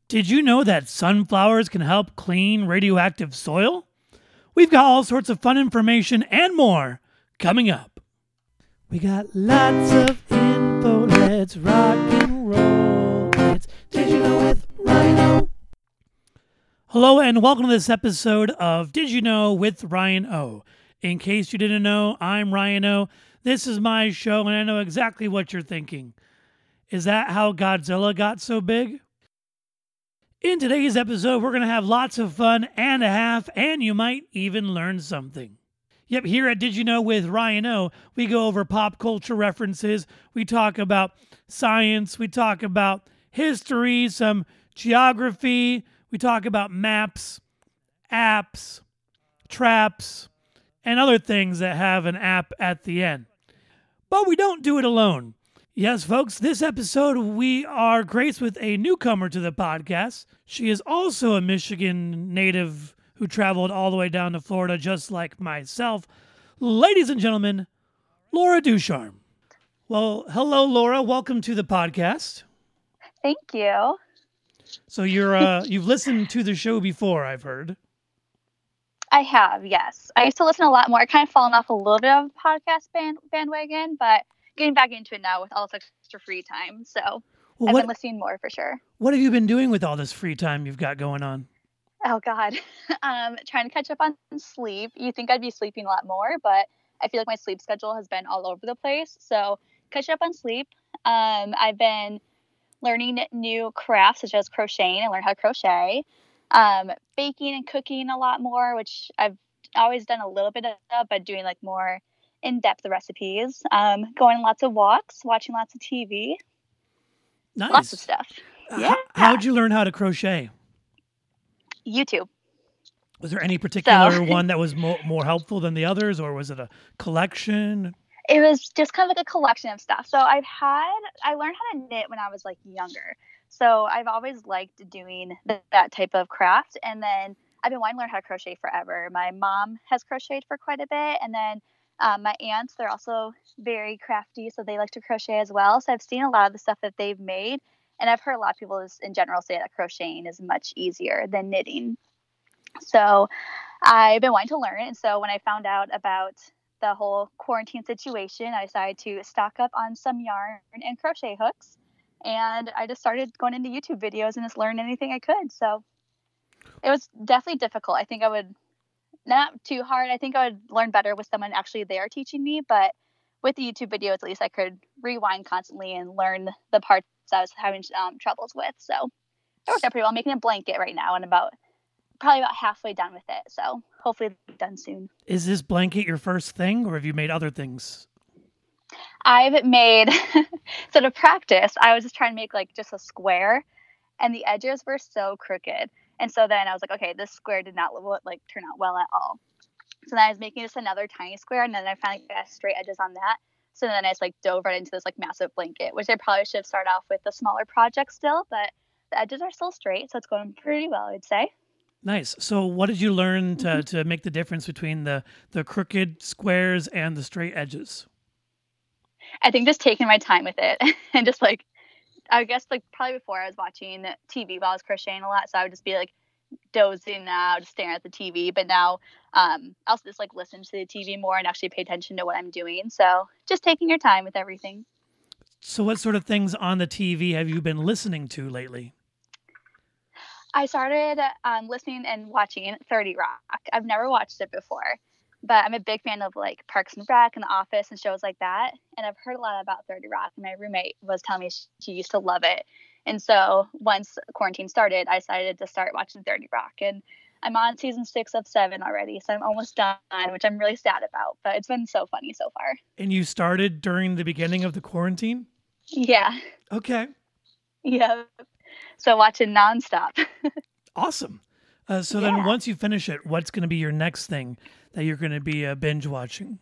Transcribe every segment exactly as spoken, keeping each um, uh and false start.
Did you know that sunflowers can help clean radioactive soil? We've got all sorts of fun information and more coming up. We got lots of info, let's rock and roll. It's Did You Know with Ryan O. Hello and welcome to this episode of Did You Know with Ryan O. In case you didn't know, I'm Ryan O. This is my show and I know exactly what you're thinking. Is that how Godzilla got so big? In today's episode, we're going to have lots of fun and a half, and you might even learn something. Yep, here at Did You Know with Ryan O, we go over pop culture references, we talk about science, we talk about history, some geography, we talk about maps, apps, traps, and other things that have an app at the end. But we don't do it alone. Yes, folks, this episode we are graced with a newcomer to the podcast. She is also a Michigan native who traveled all the way down to Florida just like myself. Ladies and gentlemen, Laura Ducharme. Well, hello, Laura. Welcome to the podcast. Thank you. So you're uh, you've listened to the show before, I've heard. I have, yes. I used to listen a lot more. I kind of fallen off a little bit of podcast band, bandwagon, but getting back into it now with all this extra free time. So well, I've what, been listening more for sure. What have you been doing with all this free time you've got going on? Oh, God. um, trying to catch up on sleep. You think I'd be sleeping a lot more, but I feel like my sleep schedule has been all over the place. So catch up on sleep. Um, I've been learning new crafts such as crocheting. I learned how to crochet. Um, baking and cooking a lot more, which I've always done a little bit of, but doing like more in-depth recipes, um, going on lots of walks, watching lots of T V. Nice. Lots of stuff. Yeah. How, how'd you learn how to crochet? YouTube. Was there any particular so, one that was more, more helpful than the others, or was it a collection? It was just kind of like a collection of stuff. So I've had, I learned how to knit when I was like younger. So I've always liked doing th- that type of craft. And then I've been wanting to learn how to crochet forever. My mom has crocheted for quite a bit. And then Um, my aunts, they're also very crafty, so they like to crochet as well. So I've seen a lot of the stuff that they've made, and I've heard a lot of people just in general say that crocheting is much easier than knitting. So I've been wanting to learn, and so when I found out about the whole quarantine situation, I decided to stock up on some yarn and crochet hooks, and I just started going into YouTube videos and just learn anything I could. So it was definitely difficult. I think I would Not too hard. I think I would learn better with someone actually there teaching me, but with the YouTube videos, at least I could rewind constantly and learn the parts I was having um, troubles with. So it worked out pretty well. I'm making a blanket right now and about probably about halfway done with it. So hopefully it'll be done soon. Is this blanket your first thing, or have you made other things? I've made, so to practice, I was just trying to make like just a square, and the edges were so crooked. And so then I was like, okay, this square did not like turn out well at all. So then I was making just another tiny square, and then I finally got straight edges on that. So then I just like dove right into this like massive blanket, which I probably should have started off with a smaller project still, but the edges are still straight, so it's going pretty well, I'd say. Nice. So what did you learn to, to make the difference between the, the crooked squares and the straight edges? I think just taking my time with it and just like, I guess like probably before I was watching T V while I was crocheting a lot. So I would just be like dozing out, just staring at the T V. But now um, I'll just like listen to the T V more and actually pay attention to what I'm doing. So just taking your time with everything. So what sort of things on the T V have you been listening to lately? I started um, listening and watching thirty Rock. I've never watched it before, but I'm a big fan of like Parks and Rec and The Office and shows like that. And I've heard a lot about thirty Rock. My roommate was telling me she used to love it. And so once quarantine started, I decided to start watching thirty Rock. And I'm on season six of seven already. So I'm almost done, which I'm really sad about. But it's been so funny so far. And you started during the beginning of the quarantine? Yeah. Okay. Yeah. So watching nonstop. Awesome. Uh, so yeah. then once you finish it, what's going to be your next thing that you're going to be uh, binge watching?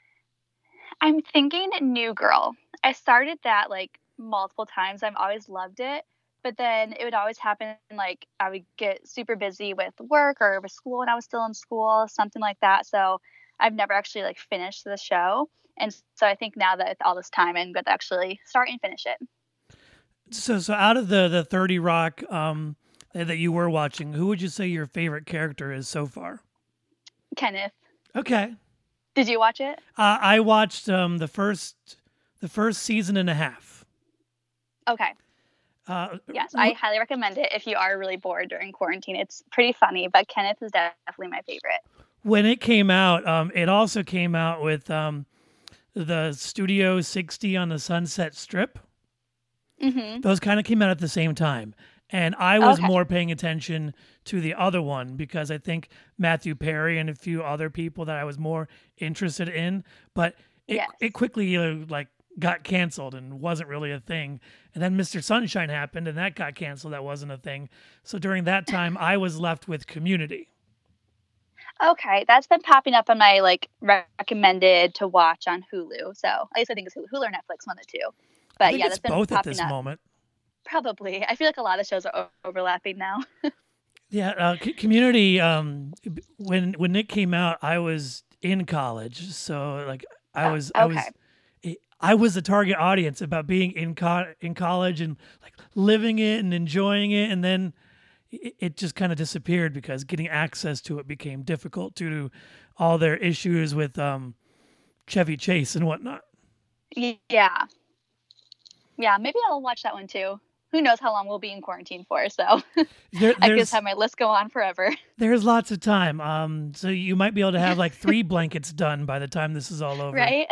I'm thinking New Girl. I started that like multiple times. I've always loved it. But then it would always happen like I would get super busy with work or with school when I was still in school, something like that. So I've never actually like finished the show. And so I think now that it's all this time, I'm going to actually start and finish it. So, so out of the, the thirty Rock, um, uh, that you were watching, who would you say your favorite character is so far? Kenneth. Okay. Did you watch it? Uh, I watched um, the first the first season and a half. Okay. Uh, Yes, wh- I highly recommend it if you are really bored during quarantine. It's pretty funny, but Kenneth is definitely my favorite. when it came out, um, it also came out with um, the Studio sixty on the Sunset Strip. Mm-hmm. Those kind of came out at the same time. And I was Okay. more paying attention to the other one because I think Matthew Perry and a few other people that I was more interested in. But it Yes. it quickly uh, like got canceled and wasn't really a thing. And then Mister Sunshine happened and that got canceled. That wasn't a thing. So during that time, I was left with Community. Okay, that's been popping up on my like recommended to watch on Hulu. So at least I think it's Hulu, Hulu or Netflix, one of the two. I But think yeah, it's that's been both at popping this up. moment. Probably. I feel like a lot of shows are o- overlapping now. Yeah, uh, C- Community. Um, when when it came out, I was in college, so like I Oh, was I was okay. I was the target audience about being in co- in college and like living it and enjoying it, and then it, it just kind of disappeared because getting access to it became difficult due to all their issues with um, Chevy Chase and whatnot. Y- Yeah. Yeah, maybe I'll watch that one too. Who knows how long we'll be in quarantine for, so There, I could just there's have my list go on forever. there's lots of time, um, so you might be able to have like three blankets done by the time this is all over. Right?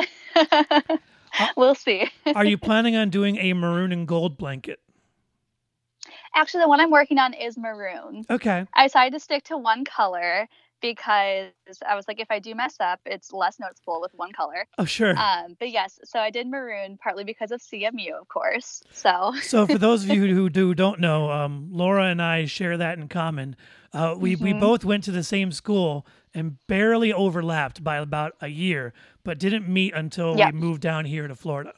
Uh, We'll see. are you planning on doing a maroon and gold blanket? Actually, the one I'm working on is maroon. Okay. I decided to stick to one color because I was like, if I do mess up, it's less noticeable with one color. Oh, sure. Um, but yes, so I did maroon partly because of C M U, of course. So So for those of you who do don't know, um, Laura and I share that in common. Uh, we we Mhm. both went to the same school and barely overlapped by about a year, but didn't meet until Yep. we moved down here to Florida.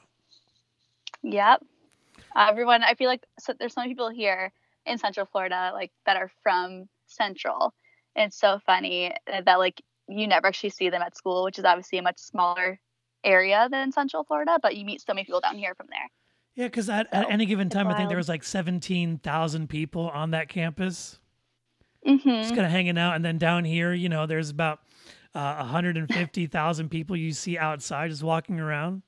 Yep. Uh, everyone, I feel like so there's so many people here in Central Florida, like that are from Central. And it's so funny that like you never actually see them at school, which is obviously a much smaller area than Central Florida, but you meet so many people down here from there. Yeah, because at, at So any given it's time, I think there wild. was like seventeen thousand people on that campus, hmm just kind of hanging out. And then down here, you know, there's about uh, one hundred fifty thousand people you see outside just walking around.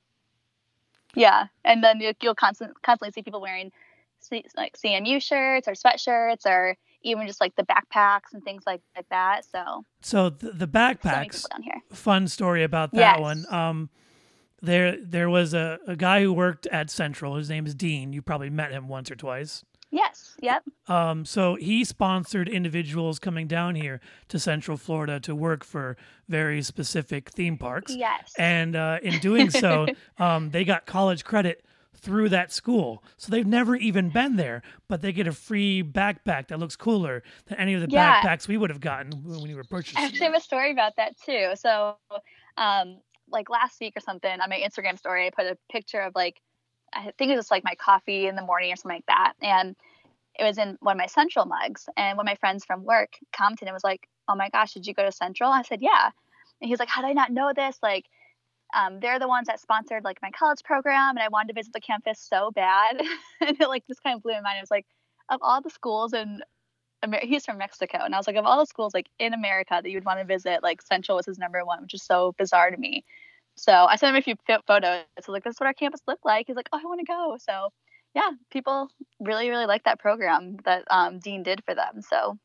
Yeah, and then you, you'll constant, constantly see people wearing C, like C M U shirts or sweatshirts or even just like the backpacks and things like, like that. So So the, the so many backpacks, people down here. fun story about that Yes. one. Um, there there was a, a guy who worked at Central. His name is Dean. You probably met him once or twice. Yes. Yep. Um, so he sponsored individuals coming down here to Central Florida to work for very specific theme parks. Yes. And uh, in doing so, um, they got college credit through that school. So they've never even been there, but they get a free backpack that looks cooler than any of the Yeah. backpacks we would have gotten when we were I purchasing actually have them. a story about that too. So, um, like last week or something on my Instagram story, I put a picture of like, I think it was just like my coffee in the morning or something like that. And it was in one of my Central mugs. And one of my friends from work commented and was like, oh my gosh, did you go to Central? I said, yeah. And he's like, how did I not know this? Like, um, they're the ones that sponsored like my college program. And I wanted to visit the campus so bad. And it like just kind of blew my mind. It was like, of all the schools in Amer- he's from Mexico, and I was like, of all the schools like in America that you would want to visit, like Central was his number one, which is so bizarre to me. So I sent him a few pho- photos. So like, this is what our campus looked like. He's like, oh, I want to go. So yeah, people really, really like that program that um, Dean did for them. So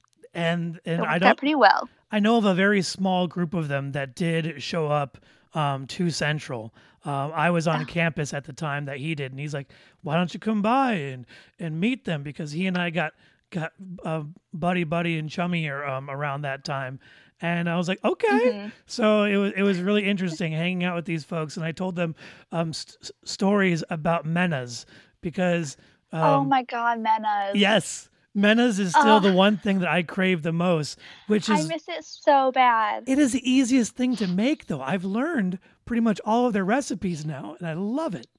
And it and I worked don't out pretty well. I know of a very small group of them that did show up um, to Central. Uh, I was on Oh, campus at the time that he did, and he's like, "Why don't you come by and and meet them?" Because he and I got got uh, buddy buddy and chummy um, around that time, and I was like, "Okay." hmm So it was it was really interesting hanging out with these folks, and I told them um, st- stories about Menas because Oh um, my God, Menas. yes. Menas is still the Oh, one thing that I crave the most, which I is miss it so bad. it is the easiest thing to make, though. I've learned pretty much all of their recipes now, and I love it.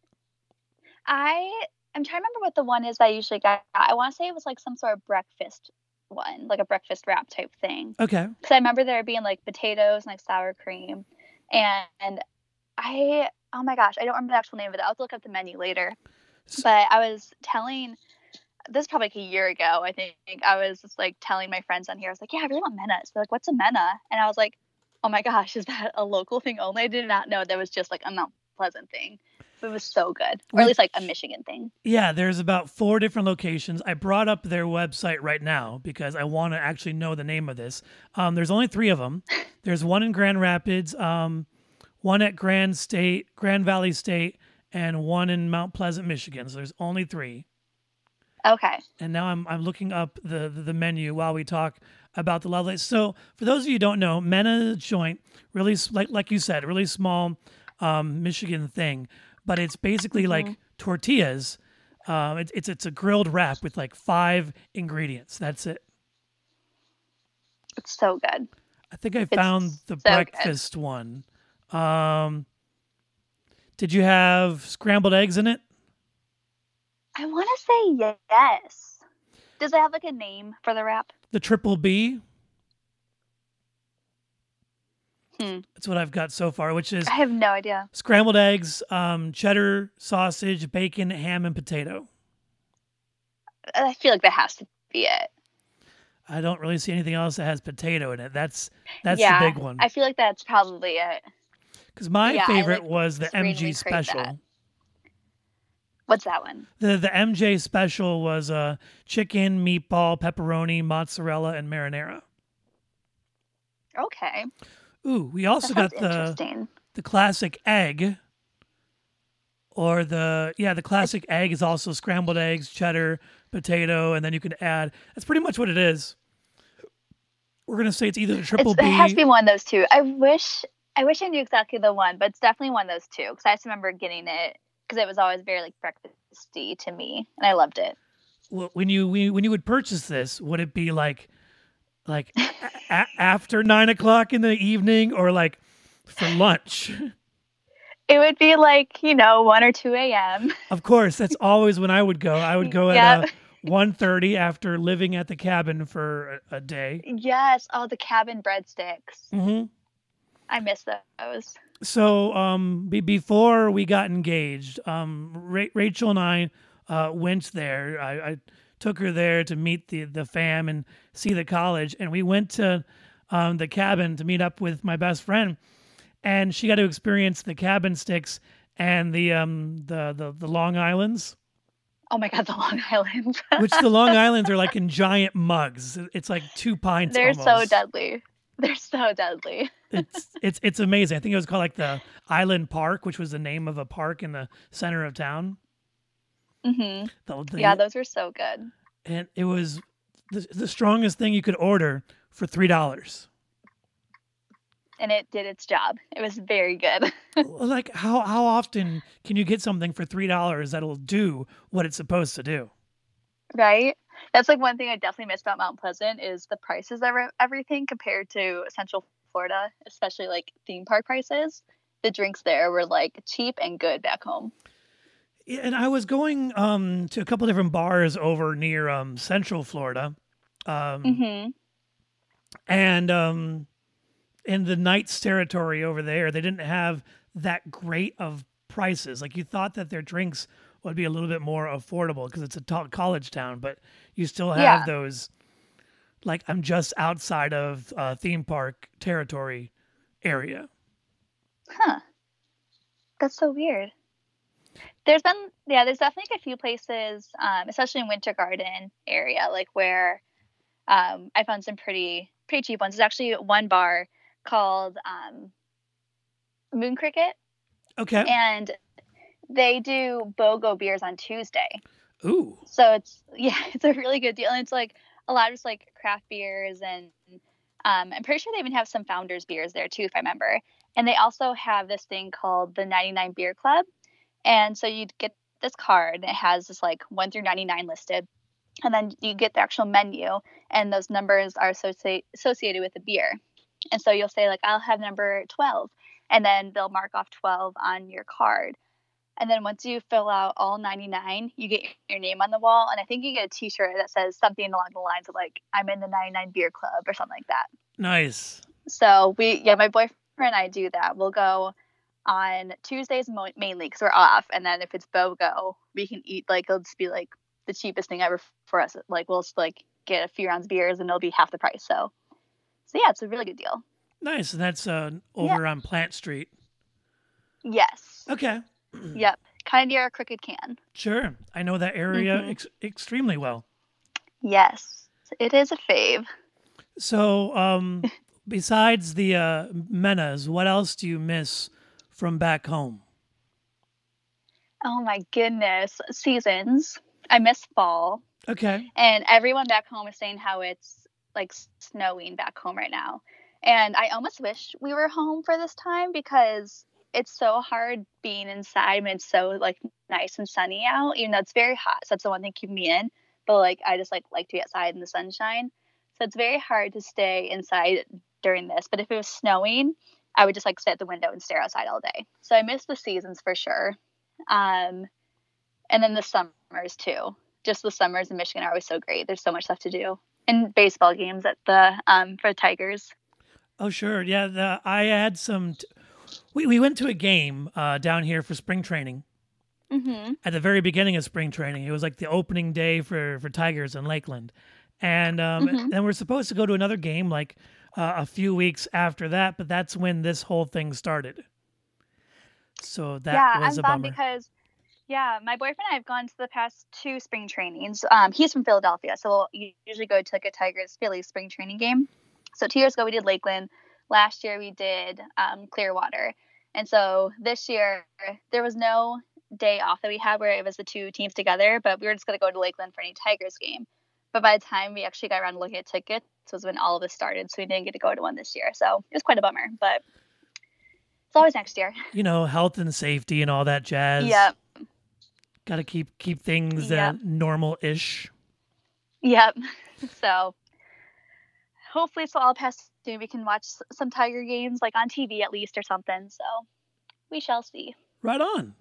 I am trying to remember what the one is that I usually got. I want to say it was like some sort of breakfast one, like a breakfast wrap type thing. Okay. Because I remember there being like potatoes and like sour cream. And, and I, oh my gosh, I don't remember the actual name of it. I'll have to look up the menu later. S- But I was telling this is probably like a year ago, I think. I was just like telling my friends on here, I was like, yeah, I really want Mena's. They're like, what's a Mena? And I was like, oh my gosh, is that a local thing only? I did not know that was just like a Mount Pleasant thing. But it was so good. Or at least like a Michigan thing. Yeah, there's about four different locations. I brought up their website right now because I want to actually know the name of this. Um, there's only three of them. There's one in Grand Rapids, um, one at Grand State, Grand Valley State, and one in Mount Pleasant, Michigan. So there's only three. Okay. And now I'm I'm looking up the the, the menu while we talk about the Lovelace. So for those of you who don't know, Mena joint, really s- like like you said, really small um, Michigan thing, but it's basically Mhm. like tortillas. Um, it's it's it's a grilled wrap with like five ingredients. That's it. It's so good. I think I found the so good. breakfast one. Um, did you have scrambled eggs in it? I want to say yes. Does it have like a name for the wrap? The triple B. Hmm. That's what I've got so far, which is I have no idea. scrambled eggs, um, cheddar, sausage, bacon, ham, and potato. I feel like that has to be it. I don't really see anything else that has potato in it. That's that's yeah, the big one. I feel like that's probably it. Because my yeah, I, favorite like, was the M G extremely crave special. that. What's that one? The the M J special was uh, chicken, meatball, pepperoni, mozzarella, and marinara. Okay. Ooh, we also That got sounds the interesting. the classic egg. Or the yeah, the classic egg is also scrambled eggs, cheddar, potato, and then you can add. That's pretty much what it is. We're gonna say it's either the triple It's, B. it has to be one of those two. I wish I wish I knew exactly the one, but it's definitely one of those two because I just remember getting it because it was always very like breakfasty to me, and I loved it. Well, when you when you would purchase this, would it be like like a- after nine o'clock in the evening, or like for lunch? It would be like, you know, one or two a.m. Of course, that's always when I would go. I would go at Yep. uh, one thirty after living at the cabin for a, a day. Yes. Oh, the cabin breadsticks. hmm I miss those. So um, be, before we got engaged, um, Ra- Rachel and I uh, went there. I, I took her there to meet the, the fam and see the college. And we went to um, the cabin to meet up with my best friend. And she got to experience the cabin sticks and the um, the, the, the Long Islands. Oh my God, the Long Island. Which the Long Islands are like in giant mugs. It's like two pints. They're almost. so deadly. They're so deadly. It's it's it's amazing. I think it was called like the Island Park, which was the name of a park in the center of town. hmm The- the- Yeah, those were so good. and it was the, the strongest thing you could order for three dollars. And it did its job. It was very good. Like how how often can you get something for three dollars that'll do what it's supposed to do? Right? That's like one thing I definitely miss about Mount Pleasant is the prices of everything compared to Central Florida, especially like theme park prices. The drinks there were like cheap and good back home. Yeah, and I was going um, to a couple different bars over near um, Central Florida, um, hmm and um, in the Knights territory over there, they didn't have that great of prices. Like you thought that their drinks would be a little bit more affordable because it's a to- college town, but you still have Yeah. those. Like I'm just outside of uh, theme park territory area. Huh. That's so weird. There's been, yeah, there's definitely a few places, um, especially in Winter Garden area, like where um, I found some pretty pretty cheap ones. There's actually one bar called um, Moon Cricket, Okay. and they do BOGO beers on Tuesday. Ooh. So it's, yeah, it's a really good deal. And it's like a lot of just like craft beers. And um, I'm pretty sure they even have some Founders beers there too, if I remember. And they also have this thing called the ninety-nine Beer Club. And so you'd get this card and it has this like one through ninety-nine listed. And then you get the actual menu and those numbers are associ- associated with the beer. And so you'll say like, I'll have number twelve. And then they'll mark off twelve on your card. And then once you fill out all ninety-nine, you get your name on the wall. And I think you get a t-shirt that says something along the lines of like, I'm in the ninety-nine Beer Club or something like that. Nice. So we, yeah, my boyfriend and I do that. We'll go on Tuesdays mo- mainly because we're off. And then if it's BOGO, we can eat like, it'll just be like the cheapest thing ever for us. Like we'll just like get a few rounds of beers and it'll be half the price. So, so yeah, it's a really good deal. Nice. And that's uh, over Yeah. on Plant Street. Yes. Okay. Yep. Kind of near Crooked Can. Sure. I know that area Mhm. ex- extremely well. Yes. It is a fave. So, um, besides the uh, Menas, what else do you miss from back home? Oh my goodness. Seasons. I miss fall. Okay. And everyone back home is saying how it's like snowing back home right now. And I almost wish we were home for this time because it's so hard being inside when it's so like nice and sunny out, even though it's very hot. So that's the one thing keeping me in. But like I just like like to be outside in the sunshine. So it's very hard to stay inside during this. But if it was snowing, I would just like sit at the window and stare outside all day. So I miss the seasons for sure. Um, and then the summers too. Just the summers in Michigan are always so great. There's so much stuff to do. And baseball games at the um for the Tigers. Oh, sure. Yeah. The, I had some. T- we we went to a game uh, down here for spring training. Mm-hmm. At the very beginning of spring training, it was like the opening day for for Tigers in Lakeland, and um, Mm-hmm. then we're supposed to go to another game like uh, a few weeks after that. But that's when this whole thing started. So that Yeah, was I'm a bummed bummer. because yeah, my boyfriend and I have gone to the past two spring trainings. Um, he's from Philadelphia, so we'll usually go to like a Tigers Phillies spring training game. So two years ago we did Lakeland. Last year we did um, Clearwater, and so this year there was no day off that we had where it was the two teams together, but we were just gonna go to Lakeland for any Tigers game. But by the time we actually got around to looking at tickets, was when all of this started, so we didn't get to go to one this year. So it was quite a bummer, but it's always next year. You know, health and safety and all that jazz. Yep. Got to keep keep things uh, Yep. normal-ish. Yep. So hopefully it's all past soon. We can watch s- some Tiger games like on T V at least or something. So we shall see. Right on.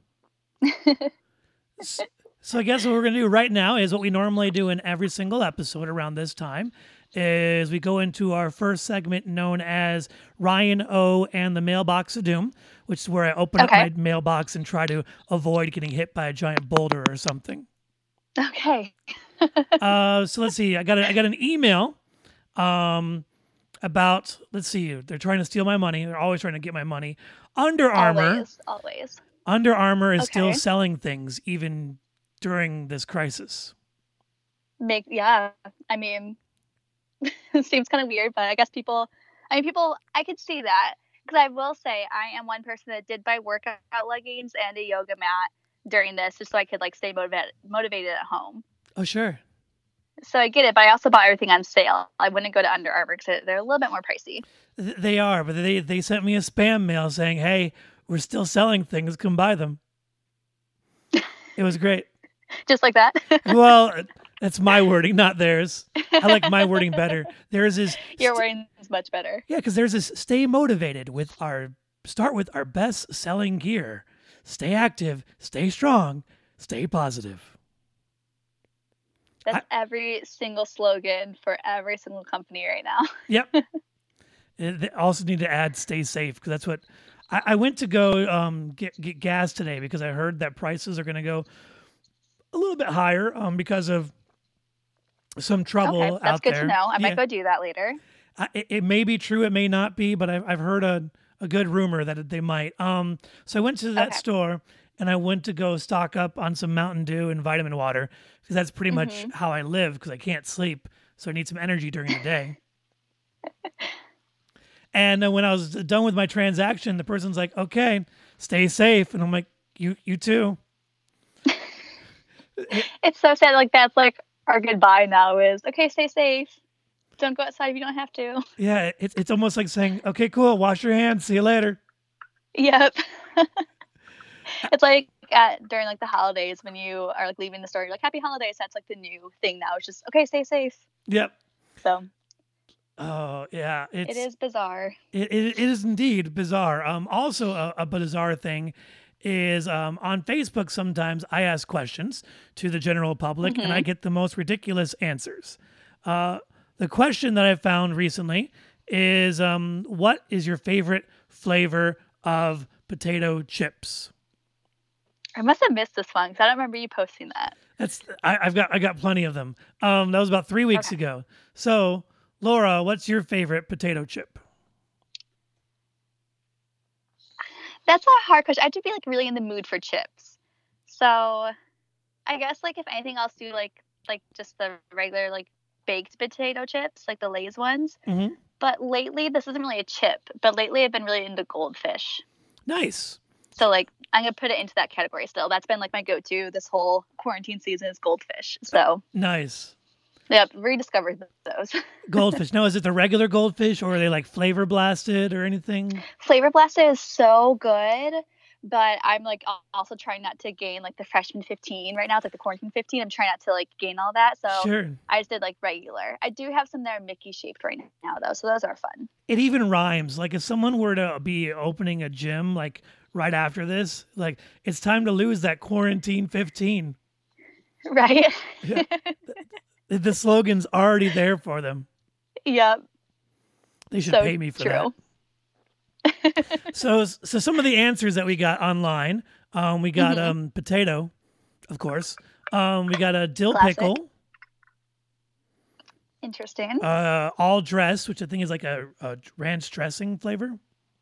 S- So I guess what we're going to do right now is what we normally do in every single episode around this time is we go into our first segment known as Ryan O and the Mailbox of Doom, which is where I open Okay. up my mailbox and try to avoid getting hit by a giant boulder or something. Okay. Uh, so let's see. I got a, I got an email um, about, let's see, they're trying to steal my money. They're always trying to get my money. Under Armour. Always. Always. Under Armour is still Okay. selling things even during this crisis. Make yeah. I mean, it seems kind of weird, but I guess people. I mean, people. I could see that because I will say I am one person that did buy workout leggings and a yoga mat during this just so I could like stay motivated motivated at home. Oh, sure. So I get it, but I also bought everything on sale. I wouldn't go to Under Armour because they're a little bit more pricey. Th- They are, but they, they sent me a spam mail saying, hey, we're still selling things. Come buy them. It was great. Just like that. Well, that's my wording, not theirs. I like my wording better. Theirs is, Your st- wording is much better. yeah, because there's this stay motivated with our, start with our best selling gear. Stay active, stay strong, stay positive. That's every single slogan for every single company right now. Yep. Uh, They also need to add stay safe because that's what I, I went to go um, get, get gas today because I heard that prices are going to go a little bit higher um, because of some trouble Okay, that's out good there. to know. I Yeah. might go do that later. I, it, it may be true, it may not be, but I've, I've heard a, a good rumor that they might. Um, so I went to that Okay. store and I went to go stock up on some Mountain Dew and vitamin water because that's pretty much Mm-hmm. how I live because I can't sleep. So I need some energy during the day. And uh, when I was done with my transaction, the person's like, okay, stay safe. And I'm like, you, you too. It's so sad. Like that's like our goodbye now is okay. Stay safe. Don't go outside if you don't have to. Yeah. It's, it's almost like saying, okay, cool. Wash your hands. See you later. Yep. It's like at, during like the holidays when you are like leaving the store, you're like happy holidays. That's like the new thing now. It's just okay. Stay safe. Yep. So Oh yeah. It's, it is bizarre. It, it, it is indeed bizarre. Um, also, a, a bizarre thing is um, on Facebook, sometimes I ask questions to the general public and I get the most ridiculous answers. Uh, the question that I found recently is um, what is your favorite flavor of potato chips? I must have missed this one because I don't remember you posting that. That's I, I've got I got plenty of them. Um, that was about three weeks Okay. ago. So, Laura, what's your favorite potato chip? That's a hard question. I have to be like really in the mood for chips. So I guess like if anything, I'll do like like just the regular like baked potato chips, like the Lay's ones. Hmm. But lately, this isn't really a chip. But lately, I've been really into goldfish. Nice. So like I'm gonna put it into that category still. That's been like my go-to this whole quarantine season is goldfish. So Nice. yep, rediscovered those. Goldfish. Now, is it the regular goldfish, or are they like flavor blasted or anything? Flavor Blasted is so good, but I'm like al- also trying not to gain like the freshman fifteen right now. It's like the quarantine fifteen. I'm trying not to like gain all that. So Sure. I just did like regular. I do have some that are Mickey shaped right now though, so those are fun. It even rhymes. Like if someone were to be opening a gym like right after this, like it's time to lose that quarantine fifteen. Right? Yeah. The slogan's already there for them. Yep. They should So pay me for true. that. So, so some of the answers that we got online, um, we got Mhm. um, potato, of course. Um, we got a dill Classic. pickle, Interesting. uh, all dressed, which I think is like a, a ranch dressing flavor.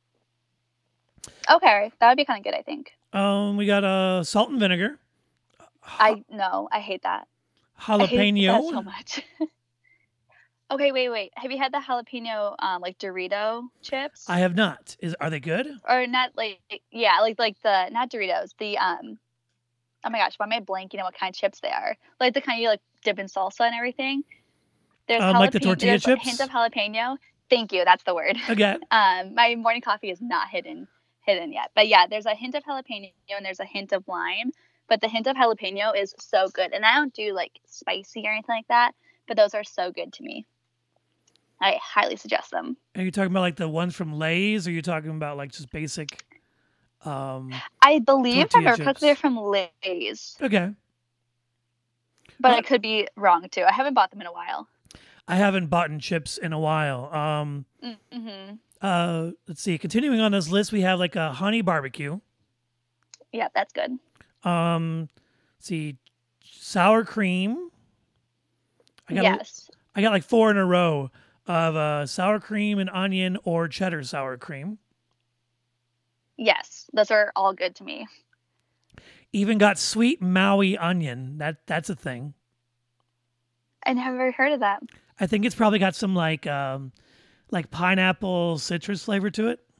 Okay, that would be kind of good. I think. Um, we got a uh, salt and vinegar, I no, I hate that. I hate that jalapeno. so much. Okay, wait, wait. Have you had the jalapeno um like Dorito chips? I have not. Is are they good? Or not like yeah, like like the not Doritos, the um oh my gosh, why am I blanking on what kind of chips they are? Like the kind you like dip in salsa and everything. There's Um, like the jalapeno tortilla there's a chips? hint of jalapeno. Thank you, that's the word. Okay. Um my morning coffee is not hidden hidden yet. But yeah, there's a hint of jalapeno and there's a hint of lime. But the hint of jalapeno is so good. And I don't do like spicy or anything like that, but those are so good to me. I highly suggest them. Are you talking about like the ones from Lay's, or are you talking about like just basic? Um, I believe if I Tortilla remember correctly, they're from Lay's, okay. but Uh, I could be wrong too. I haven't bought them in a while. I haven't bought in chips in a while. Um, Mm-hmm. uh, let's see. Continuing on this list, we have like a honey barbecue. Yeah, that's good. Um, let's see, sour cream. I got Yes. I got like four in a row of uh, sour cream and onion or cheddar sour cream. Yes. Those are all good to me. Even got sweet Maui onion. That that's a thing. I never heard of that. I think it's probably got some like um, like pineapple citrus flavor to it.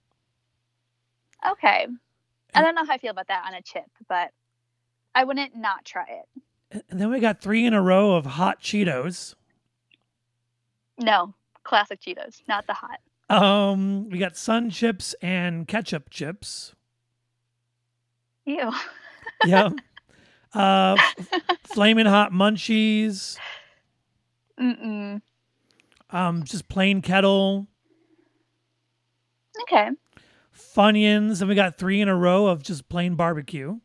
Okay. I don't know how I feel about that on a chip, but I wouldn't not try it. And then we got three in a row of hot Cheetos. No. Classic Cheetos, not the hot. Um, we got sun chips and ketchup chips. Ew. Yeah. Uh, flaming hot munchies. Mm-mm. Um, just plain kettle. Okay. Funyuns. And we got three in a row of just plain barbecue.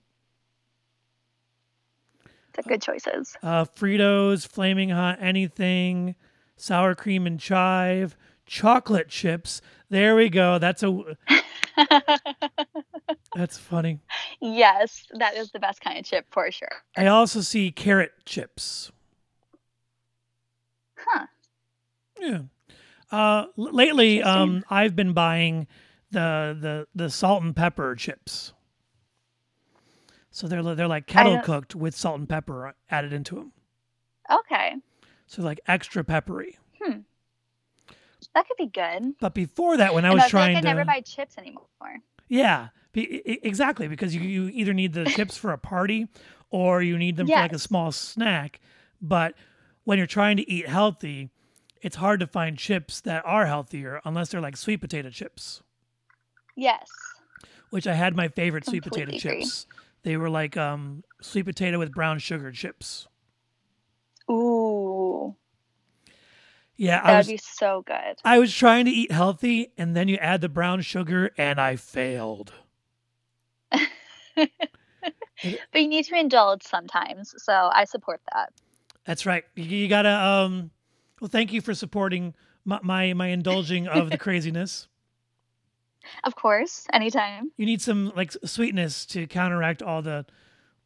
They're good choices. Uh, Fritos, flaming hot anything, sour cream and chive, chocolate chips. There we go. That's a that's funny. Yes, that is the best kind of chip for sure. I also see carrot chips. Huh. Yeah. Uh, l- lately, Interesting. um, I've been buying the the the salt and pepper chips. So they're they're like kettle don't- cooked with salt and pepper added into them. Okay. So like extra peppery. That could be good. But before that, when I And was I feel trying like I to, never buy chips anymore. yeah, be, e- exactly, because you you either need the chips for a party or you need them for like a Yes. small snack. But when you're trying to eat healthy, it's hard to find chips that are healthier unless they're like sweet potato chips, Yes. which I had my favorite sweet potato Completely agree. chips. They were like um, sweet potato with brown sugar chips. Ooh. Yeah, I That would was be so good. I was trying to eat healthy, and then you add the brown sugar, and I failed. But you need to indulge sometimes. So I support that. That's right. You, you gotta. Um, well, thank you for supporting my my, my indulging of the craziness. Of course. Anytime. You need some like sweetness to counteract all the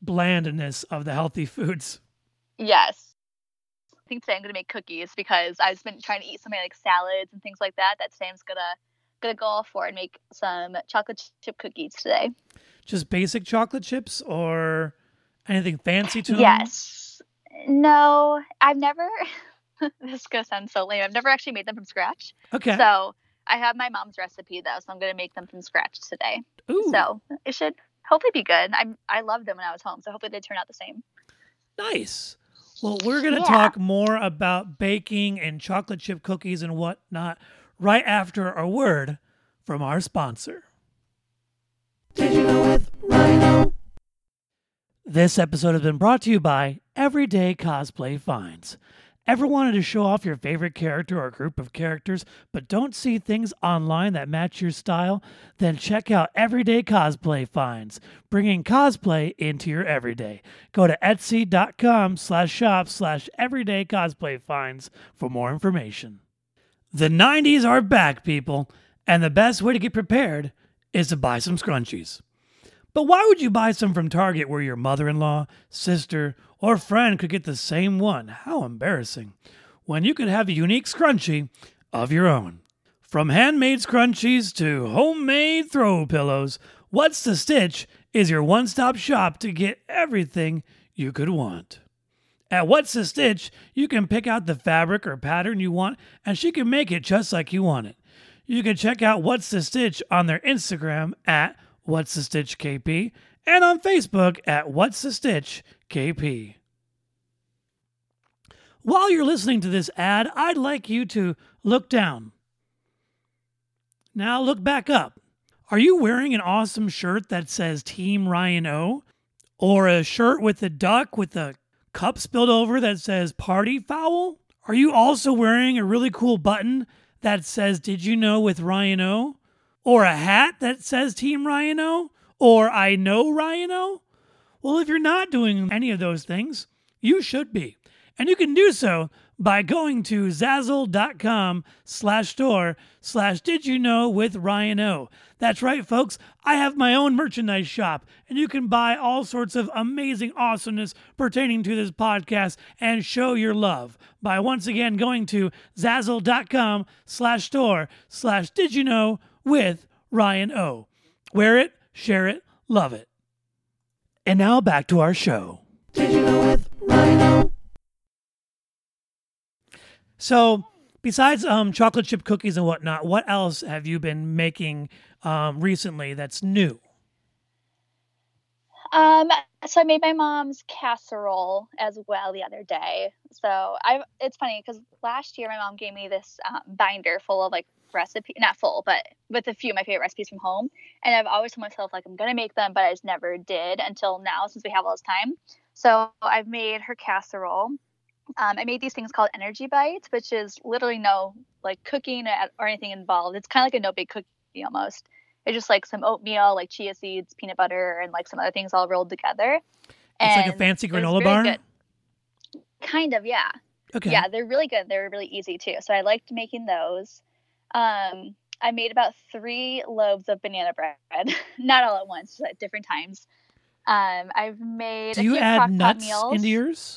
blandness of the healthy foods. Yes. I think today I'm gonna make cookies because I've been trying to eat so many like salads and things like that. That today I'm just gonna gonna go all for it and make some chocolate chip cookies today. Just basic chocolate chips or anything fancy to them? Yes. No, I've never. This is gonna sound so lame. I've never actually made them from scratch. Okay. So I have my mom's recipe though, so I'm gonna make them from scratch today. Ooh. So it should hopefully be good. I I loved them when I was home, so hopefully they turn out the same. Nice. Well, we're going to Yeah. talk more about baking and chocolate chip cookies and whatnot right after a word from our sponsor. Did you know with Rhino? This episode has been brought to you by Everyday Cosplay Finds. Ever wanted to show off your favorite character or group of characters, but don't see things online that match your style? Then check out Everyday Cosplay Finds, bringing cosplay into your everyday. Go to etsy.com slash shop slash everyday cosplay finds for more information. The nineties are back, people, and the best way to get prepared is to buy some scrunchies. But why would you buy some from Target where your mother-in-law, sister, or friend could get the same one? How embarrassing. When you could have a unique scrunchie of your own. From handmade scrunchies to homemade throw pillows, What's the Stitch is your one-stop shop to get everything you could want. At What's the Stitch, you can pick out the fabric or pattern you want, and she can make it just like you want it. You can check out What's the Stitch on their Instagram at What's the Stitch K P and on Facebook at What's the Stitch K P. While you're listening to this ad, I'd like you to look down. Now look back up. Are you wearing an awesome shirt that says Team Ryan O? Or a shirt with a duck with a cup spilled over that says Party Foul? Are you also wearing a really cool button that says Did You Know with Ryan O? Or a hat that says Team Ryan O? Or I Know Ryan O? Well, if you're not doing any of those things, you should be. And you can do so by going to Zazzle.com slash store slash Did You Know with Ryan O. That's right, folks. I have my own merchandise shop, and you can buy all sorts of amazing awesomeness pertaining to this podcast and show your love by once again going to Zazzle.com slash store slash Did You Know with Ryan O. Wear it, share it, love it. And now back to our show. Did you know with Ryan O? So, besides um, chocolate chip cookies and whatnot, what else have you been making um, recently that's new? Um, so I made my mom's casserole as well the other day. So I, it's funny because last year my mom gave me this um, binder full of like recipe, not full, but with a few of my favorite recipes from home. And I've always told myself like I'm gonna make them, but I just never did until now since we have all this time. So I've made her casserole. Um, I made these things called energy bites, which is literally no like cooking or anything involved. It's kind of like a no bake cookie almost. It's just like some oatmeal, like chia seeds, peanut butter, and like some other things all rolled together. It's and like a fancy granola really bar? Good. Kind of, yeah. Okay. Yeah, they're really good. They're really easy too. So I liked making those. Um, I made about three loaves of banana bread, not all at once, just at different times. Um, I've made. Do a you few add crock-pot nuts meals. into yours?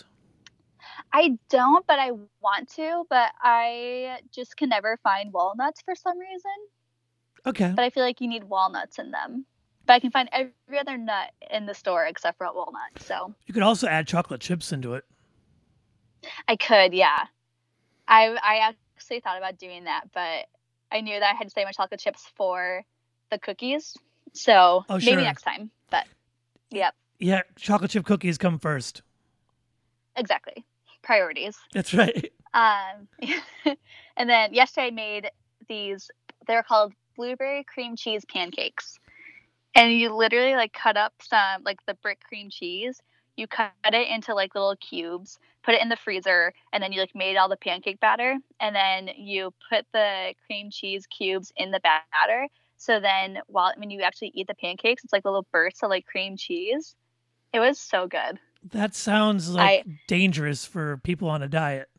I don't, but I want to. But I just can never find walnuts for some reason. Okay. But I feel like you need walnuts in them. But I can find every other nut in the store except for walnuts. So You could also add chocolate chips into it. I could, yeah. I I actually thought about doing that, but I knew that I had to save my chocolate chips for the cookies. So Oh, maybe sure. next time. But yep, Yeah, chocolate chip cookies come first. exactly. Priorities. That's right. Um, and then yesterday I made these. They're called blueberry cream cheese pancakes. And you literally like cut up some like the brick cream cheese. You cut it into like little cubes, put it in the freezer, and then you like made all the pancake batter. And then you put the cream cheese cubes in the batter. So then while when you actually eat the pancakes, it's like little bursts of like cream cheese. It was so good. That sounds like I- dangerous for people on a diet.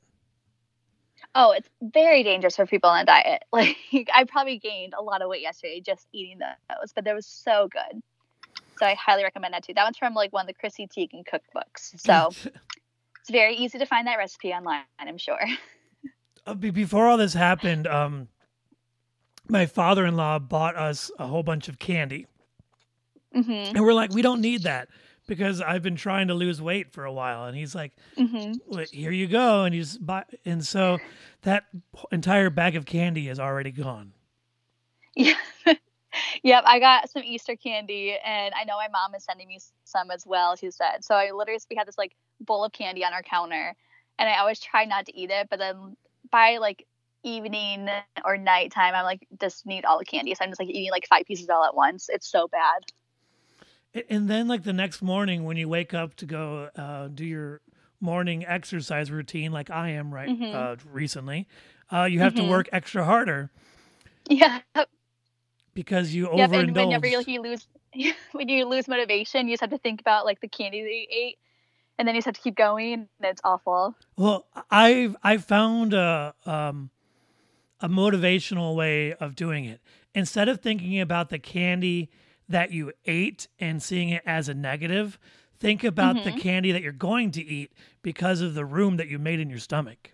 Oh, it's very dangerous for people on a diet. Like I probably gained a lot of weight yesterday just eating those, but they was so good. So I highly recommend that too. That one's from like one of the Chrissy Teigen cookbooks. So it's very easy to find that recipe online, I'm sure. Uh, be- Before all this happened, um, my father-in-law bought us a whole bunch of candy. Mm-hmm. And we're like, we don't need that because I've been trying to lose weight for a while. And he's like, Mm-hmm. well, here you go. And you just buy. And so that entire bag of candy is already gone. Yeah. Yep, I got some Easter candy, and I know my mom is sending me some as well, she said. So I literally, we had this like bowl of candy on our counter, and I always try not to eat it, but then by like evening or nighttime, I'm like, just need all the candy. So I'm just like eating like five pieces all at once. It's so bad. And then like the next morning when you wake up to go uh, do your morning exercise routine, like I am right Mm-hmm. uh, recently, uh, you have Mm-hmm. to work extra harder Yeah. because you Yep, overindulge. and whenever you, like, you lose, when you lose motivation, you just have to think about like the candy that you ate, and then you just have to keep going, and it's awful. Well, I've I found a um, a motivational way of doing it. Instead of thinking about the candy that you ate and seeing it as a negative, think about Mm-hmm. the candy that you're going to eat because of the room that you made in your stomach.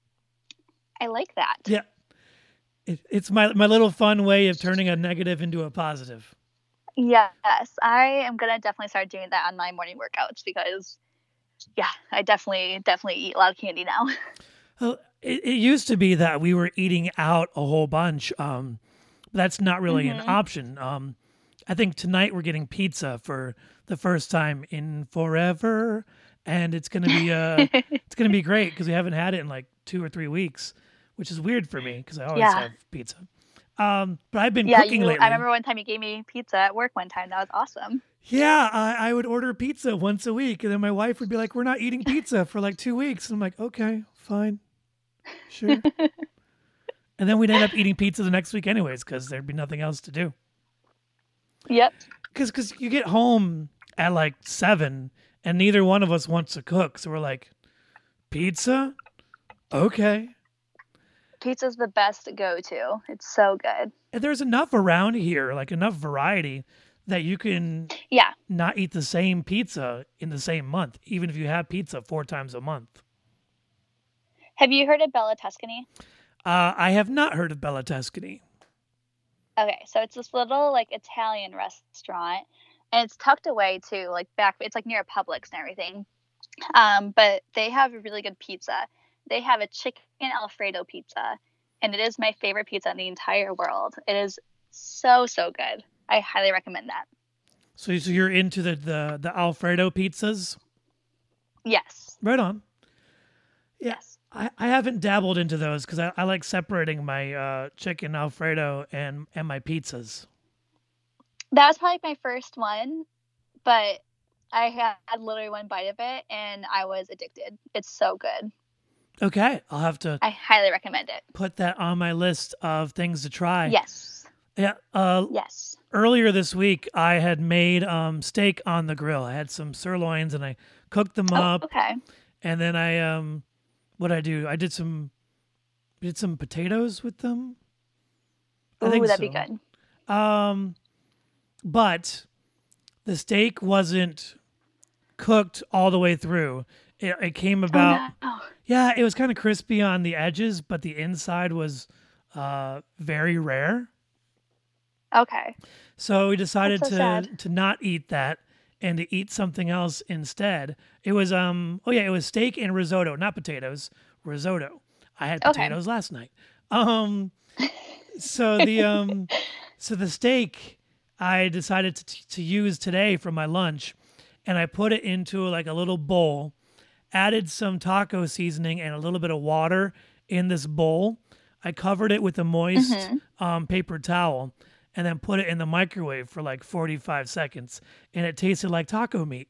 I like that. Yeah. It, it's my, my little fun way of turning a negative into a positive. Yes, I am gonna definitely start doing that on my morning workouts because, yeah, I definitely definitely eat a lot of candy now. Well, it, it used to be that we were eating out a whole bunch. Um, but that's not really an Mm-hmm. option. Um, I think tonight we're getting pizza for the first time in forever, and it's gonna be uh, it's gonna be great because we haven't had it in like two or three weeks, which is weird for me because I always Yeah. have pizza. Um, but I've been Yeah, cooking you. lately. I remember one time you gave me pizza at work one time. That was awesome. Yeah, I, I would order pizza once a week, and then my wife would be like, "We're not eating pizza for like two weeks." And I'm like, "Okay, fine, sure." And then we'd end up eating pizza the next week anyways because there'd be nothing else to do. Yep. Because because you get home at like seven, and neither one of us wants to cook, so we're like, "Pizza, okay." Pizza's the best to go to. It's so good. And there's enough around here, like enough variety, that you can Yeah. not eat the same pizza in the same month, even if you have pizza four times a month. Have you heard of Bella Tuscany? Uh, I have not heard of Bella Tuscany. Okay, so it's this little like Italian restaurant, and it's tucked away too, like back. It's like near a Publix and everything. Um, but they have a really good pizza. They have a chicken Alfredo pizza, and it is my favorite pizza in the entire world. It is so so good. I highly recommend that. So, so you're into the, the, the Alfredo pizzas? Yes. Right on. Yeah. Yes. I, I haven't dabbled into those because I, I like separating my uh, chicken Alfredo and, and my pizzas. That was probably my first one, but I had literally one bite of it, and I was addicted. It's so good. Okay. I'll have to I highly recommend it. put that on my list of things to try. Yes. Yeah. Uh, Yes. Earlier this week, I had made um, steak on the grill. I had some sirloins and I cooked them Oh, up. okay. And then I, um, what did I do? I did some, did some potatoes with them. I Ooh, think that'd so. be good. Um, but the steak wasn't cooked all the way through. It, it came about, Oh, no. yeah, it was kind of crispy on the edges, but the inside was uh, very rare. Okay. So we decided That's so to sad. to not eat that and to eat something else instead. It was um oh yeah, it was steak and risotto, not potatoes, risotto. I had Okay. potatoes last night. Um so the um so the steak I decided to to use today for my lunch, and I put it into like a little bowl, added some taco seasoning and a little bit of water in this bowl. I covered it with a moist Mm-hmm. um, paper towel and then put it in the microwave for like forty-five seconds, and it tasted like taco meat.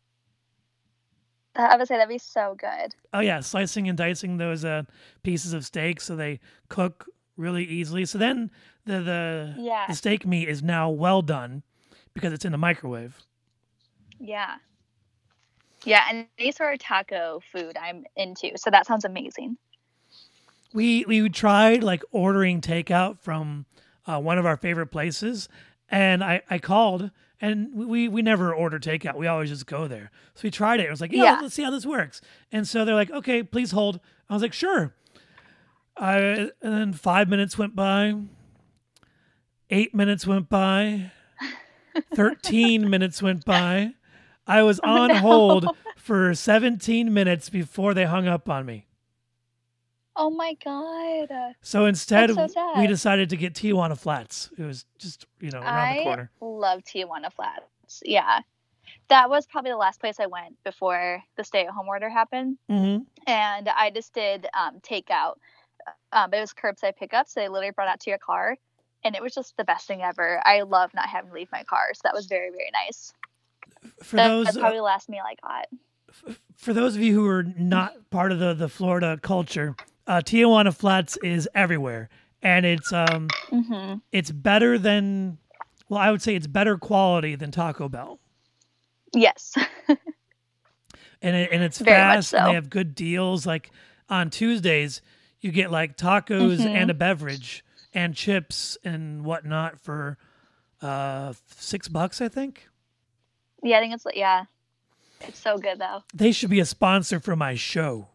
I would say that'd be so good. Oh yeah, slicing and dicing those uh, pieces of steak so they cook really easily. So then the the, Yeah. the steak meat is now well done because it's in the microwave. Yeah. Yeah, and any sort of taco food I'm into. So that sounds amazing. We we tried like ordering takeout from uh, one of our favorite places, and I, I called And we we never order takeout. We always just go there. So we tried it. It was like, yeah, Yeah. let's see how this works. And so they're like, okay, please hold. I was like, sure. I and then five minutes went by. Eight minutes went by. Thirteen minutes went by. I was on no. hold for seventeen minutes before they hung up on me. Oh my God. So instead, That's so we sad. decided to get Tijuana Flats. It was just, you know, around the I corner. love Tijuana Flats. Yeah. That was probably the last place I went before the stay-at-home order happened. hmm And I just did um, takeout. Um, it was curbside pickup, so they literally brought it out to your car. And it was just the best thing ever. I love not having to leave my car. So that was very, very nice. For That, those, that's uh, probably the last meal I got. for those of you who are not part of the, the Florida culture, uh, Tijuana Flats is everywhere, and it's um hmm it's better than, well, I would say it's better quality than Taco Bell, Yes. and it, and it's Very much fast, and so. they have good deals. Like on Tuesdays, you get like tacos Mhm. and a beverage and chips and whatnot for uh six bucks, I think. Yeah, I think it's, yeah. It's so good, though. They should be a sponsor for my show.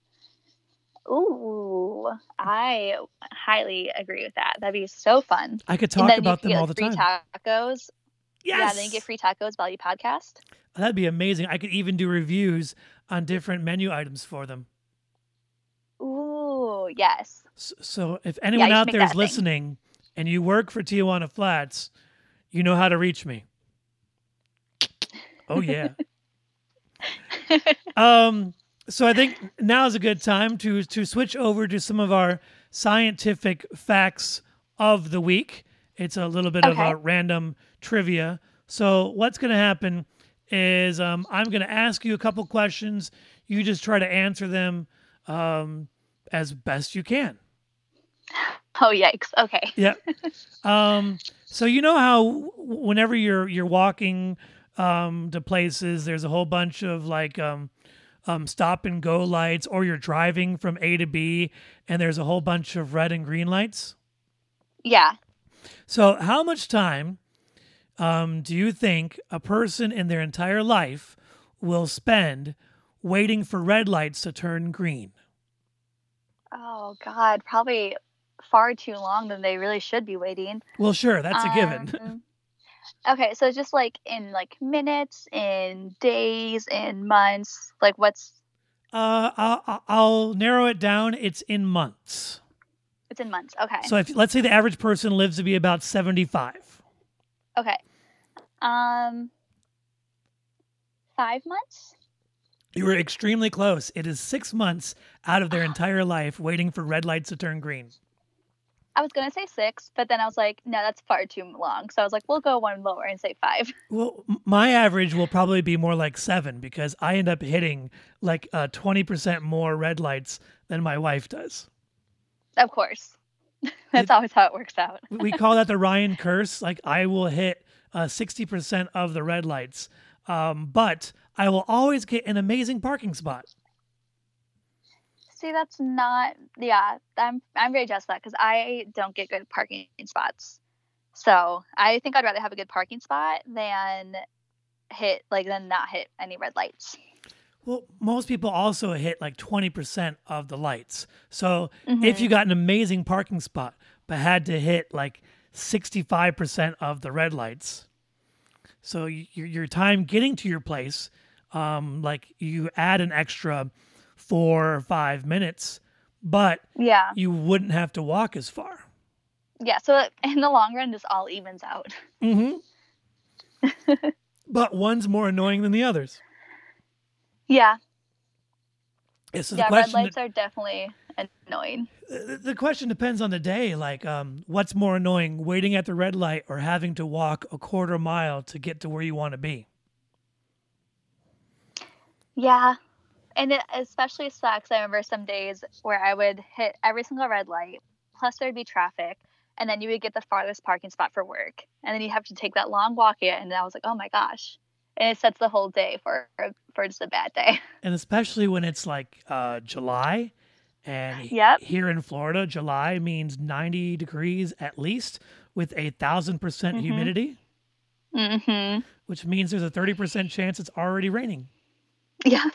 Ooh, I highly agree with that. That'd be so fun. I could And talk then about you them get all like, the free time. tacos. Yes, Yeah, then you get free tacos, Value Podcast. that'd be amazing. I could even do reviews on different menu items for them. Ooh, yes. S- So if anyone you should out make there is that a thing. listening and you work for Tijuana Flats, you know how to reach me. Oh yeah. um. So I think now is a good time to to switch over to some of our scientific facts of the week. It's a little bit of Okay. a random trivia. So what's going to happen is um, I'm going to ask you a couple questions. You just try to answer them um, as best you can. Oh, yikes. Okay. Yeah. Um, so you know how w- whenever you're you're walking um, to places, there's a whole bunch of like um, um, stop and go lights, or you're driving from A to B, and there's a whole bunch of red and green lights. Yeah. So how much time um, do you think a person in their entire life will spend waiting for red lights to turn green? Oh, God. Probably far too long than they really should be waiting. Well, sure, that's a given. Um, okay, so just like in like minutes, in days, in months, like what's Uh, I'll, I'll narrow it down. It's in months. it's in months. Okay. So if let's say the average person lives to be about seventy-five. Okay. Um five months? You were extremely close. It is six months out of their entire life waiting for red lights to turn green. I was gonna say six, but then I was like, no, that's far too long. So I was like, we'll go one lower and say five. Well, m- my average will probably be more like seven because I end up hitting like uh, twenty percent more red lights than my wife does. Of course. That's always how it works out. We call that the Ryan curse. Like I will hit uh, sixty percent of the red lights, um, but I will always get an amazing parking spot. See, that's not yeah, I'm I'm very jealous of that because I don't get good parking spots. So I think I'd rather have a good parking spot than hit like than not hit any red lights. Well, most people also hit like twenty percent of the lights. So Mhm. if you got an amazing parking spot, but had to hit like sixty-five percent of the red lights, so y- your, your time getting to your place, um, like you add an extra four or five minutes, but Yeah. you wouldn't have to walk as far. Yeah. So in the long run, this all evens out. Mm-hmm. But one's more annoying than the others. Yeah. Yeah, so the Yeah. Red question lights are definitely annoying. the the question depends on the day. Like, um, what's more annoying, waiting at the red light or having to walk a quarter mile to get to where you want to be? Yeah. And it especially sucks. I remember some days where I would hit every single red light, plus there'd be traffic, and then you would get the farthest parking spot for work. And then you have to take that long walk in. And I was like, oh my gosh. And it sets the whole day for for just a bad day. And especially when it's like uh, July, and he- Yep. here in Florida, July means ninety degrees at least with a thousand percent Mhm. humidity. Mm-hmm. which means there's a thirty percent chance it's already raining. Yeah.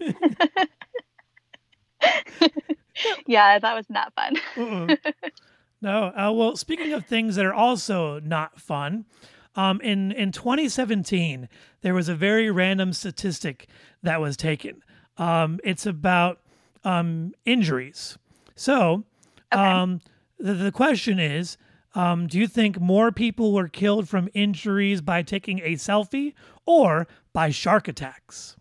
Yeah, that was not fun. Uh-uh. No. Uh, well, speaking of things that are also not fun, um, in, in twenty seventeen, there was a very random statistic that was taken. Um, it's about um, injuries. So Okay. um, the, the question is, um, do you think more people were killed from injuries by taking a selfie or by shark attacks?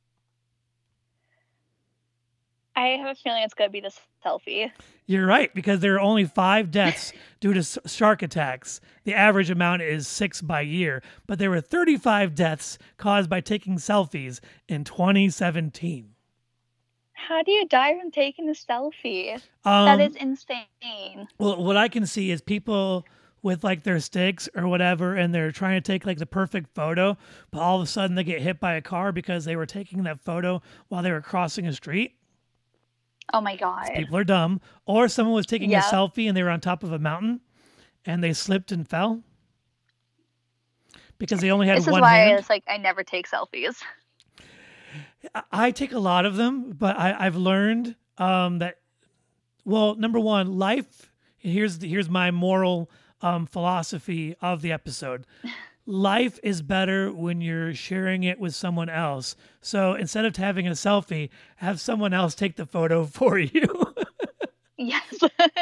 I have a feeling it's going to be the selfie. You're right, because there are only five deaths due to s- shark attacks. The average amount is six by year, but there were thirty-five deaths caused by taking selfies in twenty seventeen. How do you die from taking a selfie? Um, That is insane. Well, what I can see is people with like their sticks or whatever, and they're trying to take like the perfect photo, but all of a sudden they get hit by a car because they were taking that photo while they were crossing a street. Oh my God. People are dumb. Or someone was taking Yep. a selfie and they were on top of a mountain and they slipped and fell because they only had This is one why hand. it's like I never take selfies. I- I take a lot of them, but I, I've learned um, that, well, number one, life, here's, the, here's my moral um, philosophy of the episode. Life is better when you're sharing it with someone else. So instead of having a selfie, have someone else take the photo for you. Yes.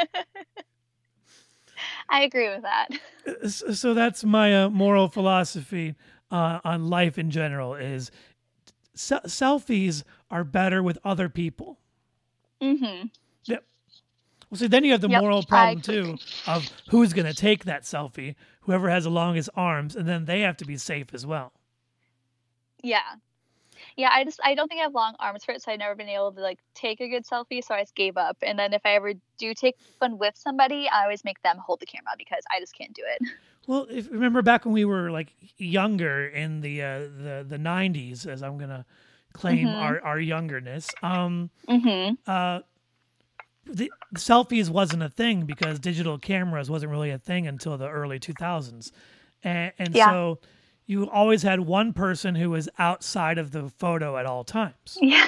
I agree with that. So that's my uh, moral philosophy uh, on life in general is se- selfies are better with other people. Mm-hmm. Yep. Well, see, then you have the Yep, moral I problem agree. too of who's going to take that selfie, whoever has the longest arms, and then they have to be safe as well. Yeah. Yeah, I just I don't think I have long arms for it, so I've never been able to like take a good selfie, so I just gave up. And then if I ever do take one with somebody, I always make them hold the camera because I just can't do it. Well, if remember back when we were like younger in the uh, the the nineties, as I'm gonna claim Mhm. our our youngerness, um, Mm-hmm. uh, the selfies wasn't a thing because digital cameras wasn't really a thing until the early two thousands, and, and Yeah. so you always had one person who was outside of the photo at all times, Yeah.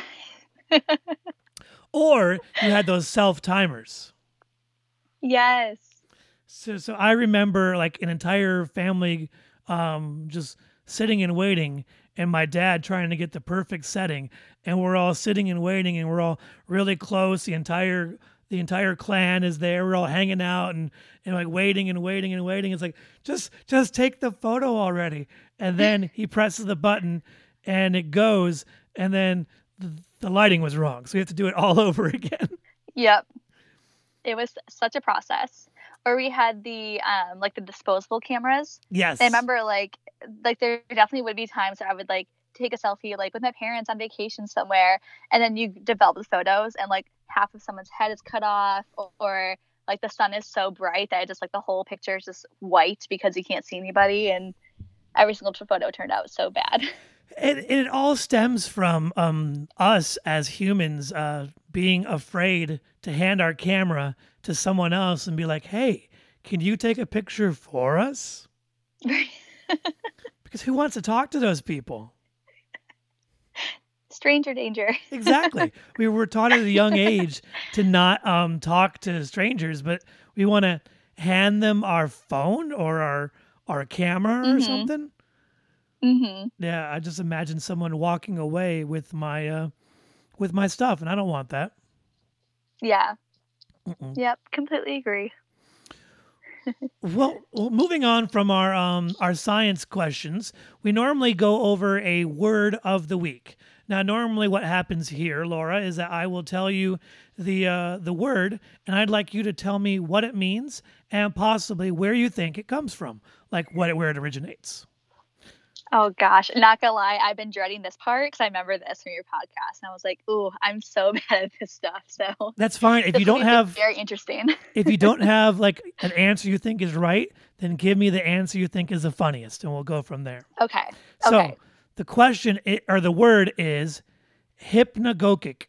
or you had those self timers. Yes. So, so I remember like an entire family um, just sitting and waiting, and my dad trying to get the perfect setting, and we're all sitting and waiting, and we're all really close. The entire the entire clan is there. We're all hanging out and, and like waiting and waiting and waiting. It's like just just take the photo already. And then he presses the button, and it goes, and then the, the lighting was wrong, so we have to do it all over again. Yep. It was such a process. Or we had the um like the disposable cameras. Yes. I remember like like there definitely would be times where I would like take a selfie like with my parents on vacation somewhere, and then you develop the photos and like half of someone's head is cut off, or, or like the sun is so bright that it just like the whole picture is just white because you can't see anybody, and every single photo turned out so bad. It, it all stems from um, us as humans uh, being afraid to hand our camera to someone else and be like, hey, can you take a picture for us? Because who wants to talk to those people? Stranger danger. Exactly. We were taught at a young age to not um, talk to strangers, but we want to hand them our phone or our, our camera or Mhm. something. Mm-hmm. Yeah, I just imagine someone walking away with my uh, with my stuff, and I don't want that. Yeah. Mm-mm. Yep. Completely agree. Well, well, moving on from our um, our science questions, we normally go over a word of the week. Now, normally, what happens here, Laura, is that I will tell you the uh, the word, and I'd like you to tell me what it means and possibly where you think it comes from, like what it, where it originates. Oh gosh, not gonna lie, I've been dreading this part because I remember this from your podcast, and I was like, "Ooh, I'm so bad at this stuff." So That's fine. If this you will don't be have very interesting. if you don't have like an answer you think is right, then give me the answer you think is the funniest, and we'll go from there. Okay. So Okay. the question i- or the word is hypnagogic.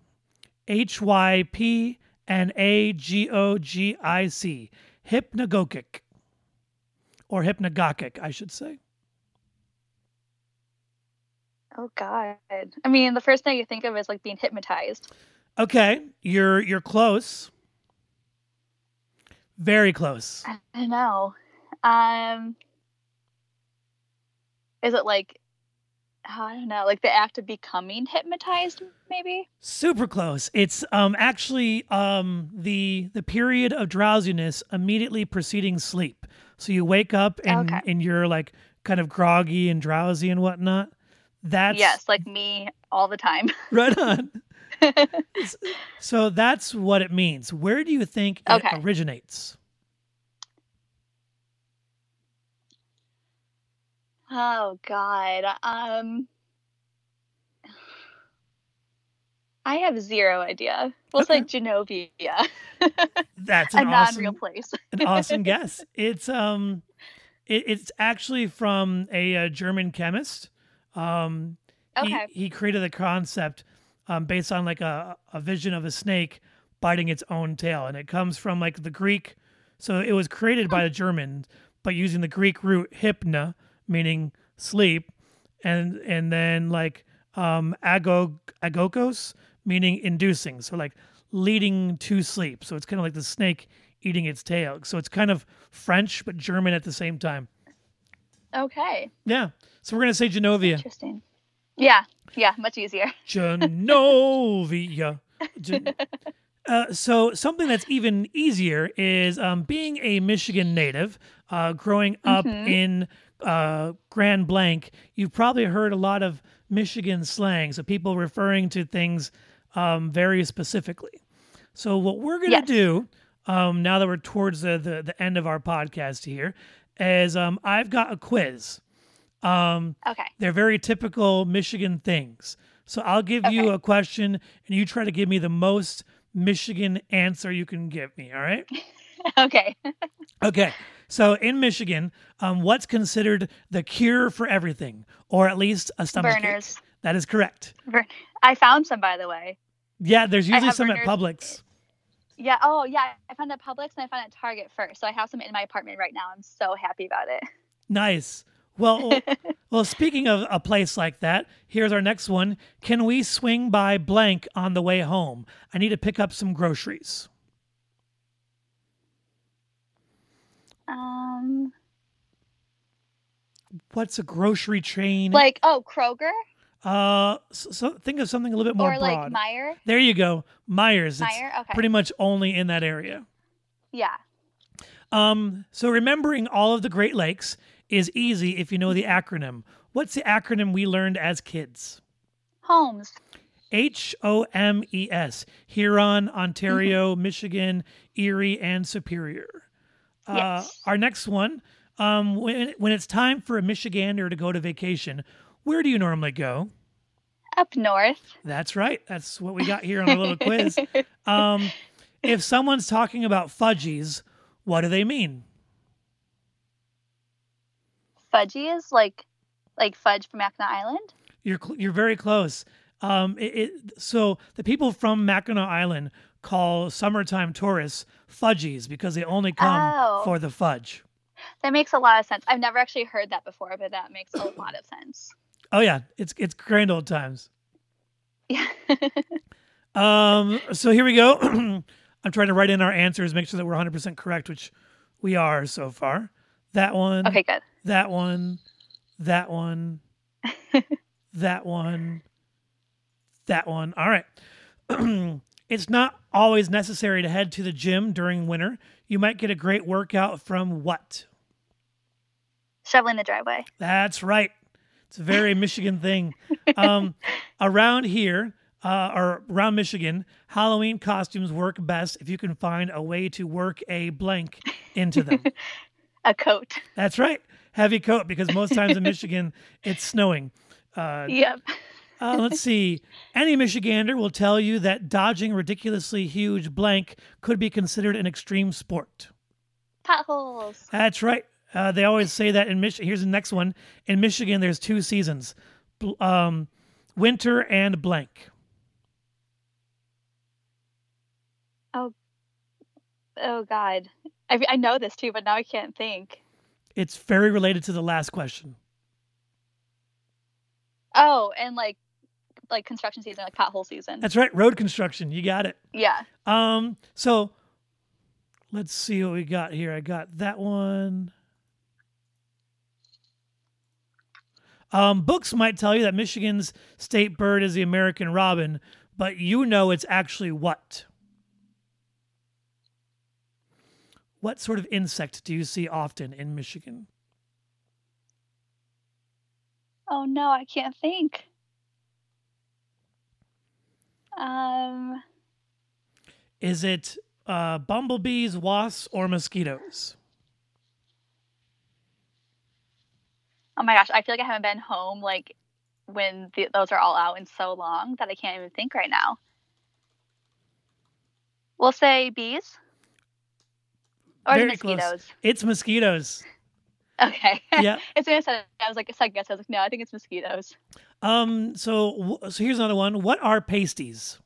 H Y P N A G O G I C. Hypnagogic. Or hypnagogic, I should say. Oh God. I mean, the first thing you think of is like being hypnotized. Okay, you're you're close. Very close. I don't know. Um, is it like, oh, I don't know, like the act of becoming hypnotized, maybe? Super close. It's um actually um the the period of drowsiness immediately preceding sleep. So you wake up and Okay. and you're like kind of groggy and drowsy and whatnot. That's Yes, like me all the time. right on. S- So that's what it means. Where do you think it Okay. originates? Oh God. Um, I have zero idea. We'll say Okay. Genovia, That's an a non-real awesome place. an awesome guess. It's um it, it's actually from a, uh German chemist. Um he Okay. he created the concept um based on like a a vision of a snake biting its own tail, and it comes from like the Greek. So it was created by the Germans, but using the Greek root hypna, meaning sleep, and and then like um ago agokos, meaning inducing, so like leading to sleep. So it's kind of like the snake eating its tail. So it's kind of French but German at the same time. Okay. Yeah. So we're gonna say Genovia. Interesting. Yeah. Yeah. Much easier. Genovia. Gen- uh, so something that's even easier is um, being a Michigan native, uh, growing up Mm-hmm. in uh, Grand Blanc. You've probably heard a lot of Michigan slang, so people referring to things um, very specifically. So what we're gonna Yes. do um, now that we're towards the, the the end of our podcast here is um, I've got a quiz. Um, Okay. they're very typical Michigan things. So I'll give you Okay. a question and you try to give me the most Michigan answer you can give me. All right. Okay. Okay. So in Michigan, um, what's considered the cure for everything, or at least a stomach ache? Burners. That is correct. Burn- I found some, by the way. Yeah, there's I usually have some at burners. Publix. Yeah. Oh, yeah. I found at Publix and I found at Target first. So I have some in my apartment right now. I'm so happy about Nice. Well, it. well, speaking of a place like that, here's our next one. Can we swing by blank on the way home? I need to pick up some groceries. um, What's a grocery chain? like, oh, Kroger Uh, so, so think of something a little bit more or like broad. Meyer. There you go, Myers. It's Meyer. Okay. pretty much only in that area. Yeah. Um, so remembering all of the Great Lakes is easy if you know the acronym. What's the acronym we learned as kids? Homes. H O M E S. Huron, Ontario, Michigan, Erie, and Superior. Uh, Yes. our next one. Um, when when it's time for a Michigander to go to vacation, where do you normally go? Up north. That's right. That's what we got here on our little quiz. Um, if someone's talking about fudgies, what do they mean? Fudgies, like like fudge from Mackinac Island. You're cl- you're very close. Um, it, it, so the people from Mackinac Island call summertime tourists fudgies because they only come Oh. for the fudge. That makes a lot of sense. I've never actually heard that before, but that makes a lot of sense. Oh yeah, it's it's grand old times. Yeah. Um, so here we go. I'm trying to write in our answers, make sure that we're one hundred percent correct, which we are so far. That one. Okay, good. That one, that one, that one, that one. All right. It's not always necessary to head to the gym during winter. You might get a great workout from what? Shoveling the driveway. That's right. It's a very Michigan thing. Um, around here, uh, or around Michigan, Halloween costumes work best if you can find a way to work a blank into them. A coat. That's right. Heavy coat, because most times in Michigan it's snowing. Uh, Yep. uh, let's see. Any Michigander will tell you that dodging ridiculously huge blank could be considered an extreme sport. Potholes. That's right. Uh, they always say that in Michigan. Here's the next one. In Michigan, there's two seasons, Bl- um, winter and blank. Oh, oh God. I, I know this too, but now I can't think. It's very related to the last question. Oh, and like like construction season, like pothole season. That's right, road construction. You got it. Yeah. Um, so let's see what we got here. I got that one. Um, books might tell you that Michigan's state bird is the American robin, but you know it's actually what? What sort of insect do you see often in Michigan? Oh no, I can't think. Um, Is it uh, bumblebees, wasps, or mosquitoes? oh my gosh, I feel like I haven't been home like when the, those are all out in so long that I can't even think right now. We'll say bees or Very mosquitoes. close. It's mosquitoes. Okay. Yeah. As soon as I said it, I was like a second guess. I was like, no, I think it's mosquitoes. Um. So, so here's another one. What are pasties?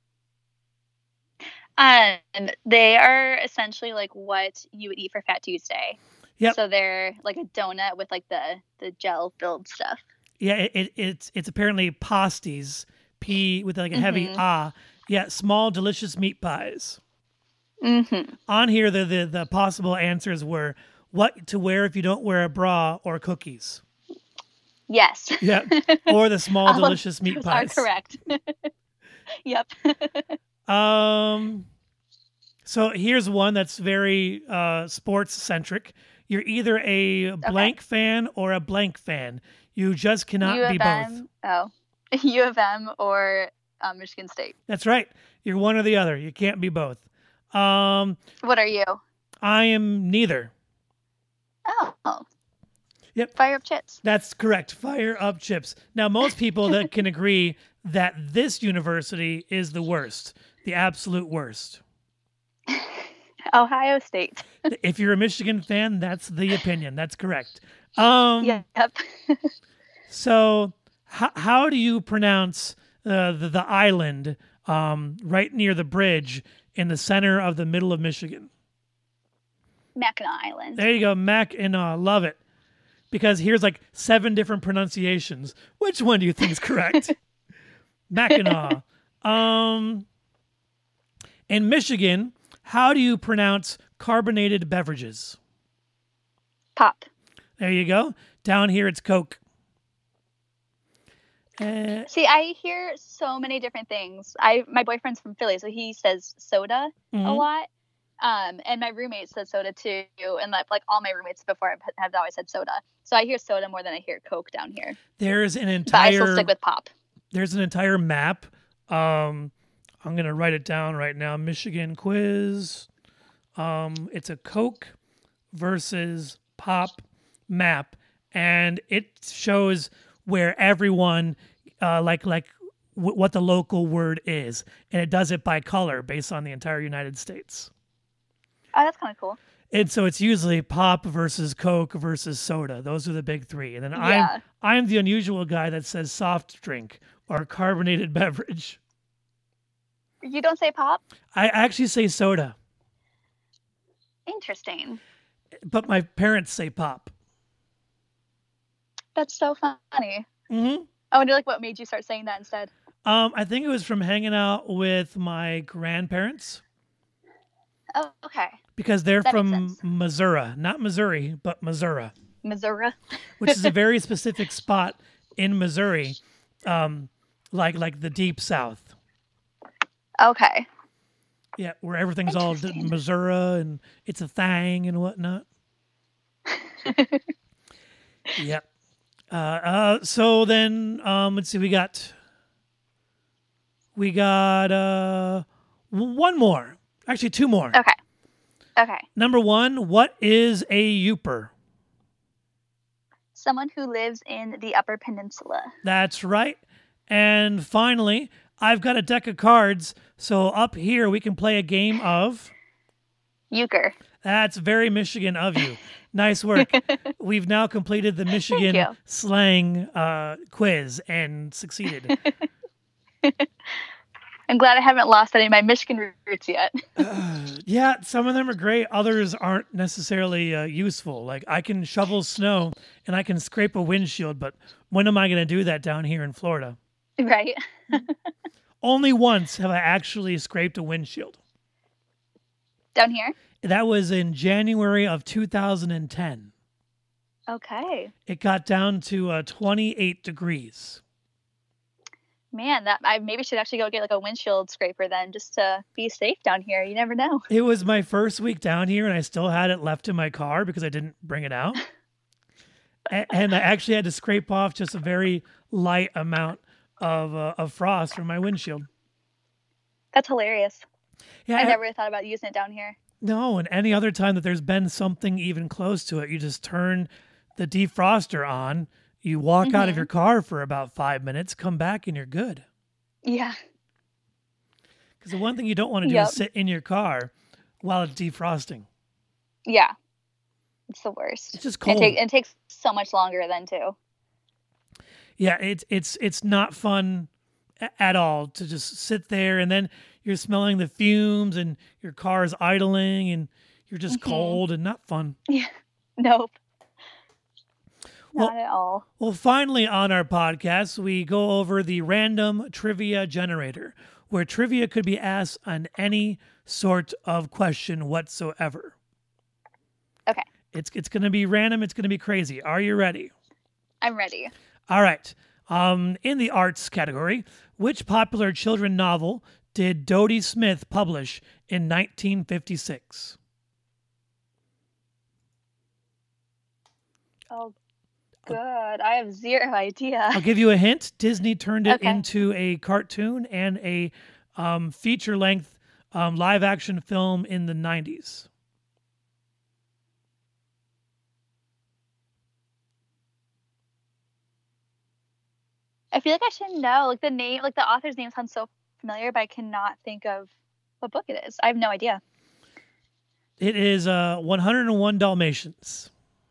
Um, they are essentially like what you would eat for Fat Tuesday. Yep. So they're like a donut with like the the gel filled stuff. Yeah. It, it it's it's apparently pasties. P with like a heavy Mhm. ah. Yeah. Small, delicious meat pies. Mm-hmm. On here, the, the the possible answers were what to wear if you don't wear a bra, or cookies. Yes. Yeah. Or the small, All of delicious meat those pies. are correct. Yep. Um, so here's one that's very uh, sports centric. You're either a blank fan or a blank fan. You just cannot U of be both. M, oh, U of M or um, Michigan State. That's right. You're one or the other. You can't be both. Um, What are you? I am neither. Oh. Yep. Fire up chips. That's correct. Fire up chips. Now, most people that can agree that this university is the worst, the absolute worst. Ohio State. If you're a Michigan fan, that's the opinion. That's correct. Um, Yep. So, how how do you pronounce uh, the the island um, right near the bridge in the center of the middle of Michigan? Mackinac Island. There you go, Mackinac. Love it. Because here's like seven different pronunciations. Which one do you think is correct? Mackinac. Um, in Michigan, how do you pronounce carbonated beverages? Pop. There you go. Down here, it's Coke. Uh, See, I hear so many different things. I my boyfriend's from Philly, so he says soda a mhm. lot. Um, and my roommate says soda too, and like, like all my roommates before have, have always said soda. So I hear soda more than I hear Coke down here. There's an But I still entire stick with pop. there's an entire map. Um, I'm gonna write it down right now. Michigan quiz. Um, it's a Coke versus pop map, and it shows where everyone uh, like like w- what the local word is, and it does it by color based on the entire United States. Oh, that's kind of cool. And so it's usually pop versus Coke versus soda. Those are the big three. And then Yeah. I'm I'm the unusual guy that says soft drink or carbonated beverage. You don't say pop? I actually say soda, Interesting. but my parents say pop. That's so funny. hmm I wonder like what made you start saying that instead. Um, I think it was from hanging out with my grandparents Oh, okay. because they're That makes from sense. Missouri, not Missouri, but Missouri, Missouri. which is a very specific spot in Missouri, um, like like the deep South. Okay. Yeah, where everything's all d- Interesting. Missouri and it's a thing and whatnot. Yep. Uh, uh, so then, um, let's see. We got, we got uh, w- one more. Actually, two more. Okay. Okay. Number one, what is a Youper? Someone who lives in the Upper Peninsula. That's right. And finally, I've got a deck of cards. So up here, we can play a game of. Euchre. That's very Michigan of you. Nice work. We've now completed the Michigan you. slang uh, quiz and succeeded. I'm glad I haven't lost any of my Michigan roots yet. Uh, yeah. Yeah, some of them are great. Others aren't necessarily uh, useful. Like I can shovel snow and I can scrape a windshield, but when am I going to do that down here in Florida? Right. Only once have I actually scraped a windshield. Down here? That was in January of two thousand ten. Okay. It got down to uh, twenty-eight degrees. Man, that I maybe should actually go get like a windshield scraper then, just to be safe down here. You never know. It was my first week down here, and I still had it left in my car because I didn't bring it out. A- and I actually had to scrape off just a very light amount of uh, of frost from my windshield. That's hilarious. Yeah, I I- never really thought about using it down here. No, and any other time that there's been something even close to it, you just turn the defroster on, you walk out of Mhm. your car for about five minutes, come back, and you're good. Yeah. Because the one thing you don't want to do Yep. is sit in your car while it's defrosting. Yeah. It's the worst. It's just It, cold. take, it takes so much longer then too. Yeah, it's it's it's not fun a- at all to just sit there and then you're smelling the fumes and your car is idling and you're just Mhm. cold and not fun. Yeah. Nope. Well- Not at all. Well, finally on our podcast, we go over the random trivia generator, where trivia could be asked on any sort of question whatsoever. Okay. It's it's going to be random. It's going to be crazy. Are you ready? I'm ready. All right. Um, in the arts category, which popular children novel did Dodie Smith publish in nineteen fifty-six? Oh, good. I have zero idea. I'll give you a hint. Disney turned it Okay. into a cartoon and a um, feature-length um, live-action film in the nineties. I feel like I should know. Like the name, like the author's name sounds so familiar, but I cannot think of what book it is. I have no idea. It is uh, one oh one Dalmatians.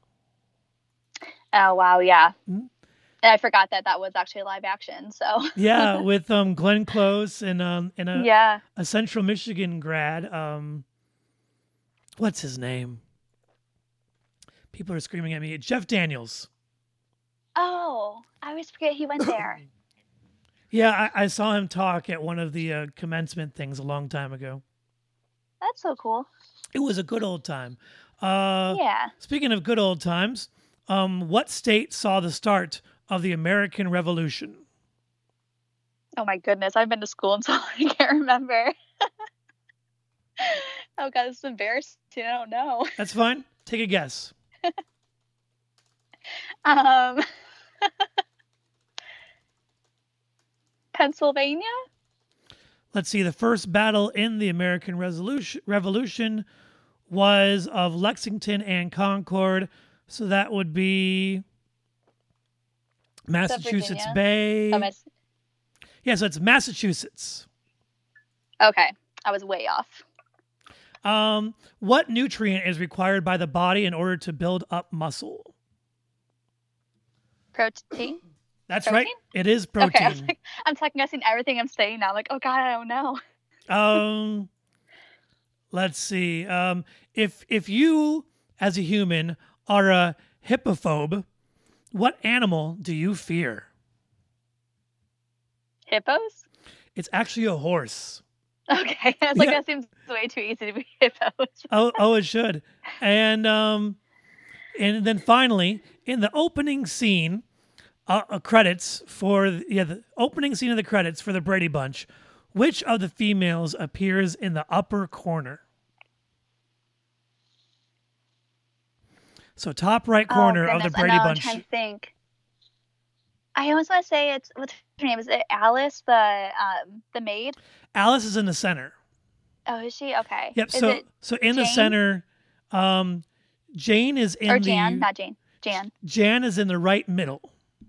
Oh wow, yeah. Mhm. And I forgot that that was actually live action. So Yeah, with um, Glenn Close and um, and a, yeah. a Central Michigan grad. Um, what's his name? People are screaming at me. Jeff Daniels. Oh, I always forget he went there. Yeah, I, I saw him talk at one of the uh, commencement things a long time ago. That's so cool. It was a good old time. Uh, Yeah. Speaking of good old times, um, what state saw the start of the American Revolution? Oh my goodness, I've been to school and so I can't remember. Oh god, this is embarrassing. I don't know. That's fine. Take a guess. Um, Pennsylvania? Let's see. The first battle in the American Resolution, Revolution was of Lexington and Concord. So that would be Massachusetts Virginia? Bay. Oh, Miss- Yeah, so it's Massachusetts. okay, I was way off. Um, what nutrient is required by the body in order to build up muscle? Protein? That's right. Protein? It is Okay, I was protein. like, I'm second guessing everything I'm saying now. I'm like, oh god, I don't know. um, let's see. Um, if if you as a human are a hippophobe, what animal do you fear? Hippos? It's actually a horse. Okay, I was like, Yeah. that seems way too easy to be hippos. Oh, oh, it should. And um, and then finally, in the opening scene, uh, uh, credits for yeah, the opening scene of the credits for the Brady Bunch, which of the females appears in the upper corner? So top right corner oh, of the goodness, I Brady know, Bunch. I'm trying to think. I almost want to say it's what's her name? Is it Alice, the um the maid? Alice is in the center. Oh, is she? Okay. Yep. Is so it so in the Jane? center, um, Jane is in or the Jan? Not Jane. Jan. Jan is in the right middle.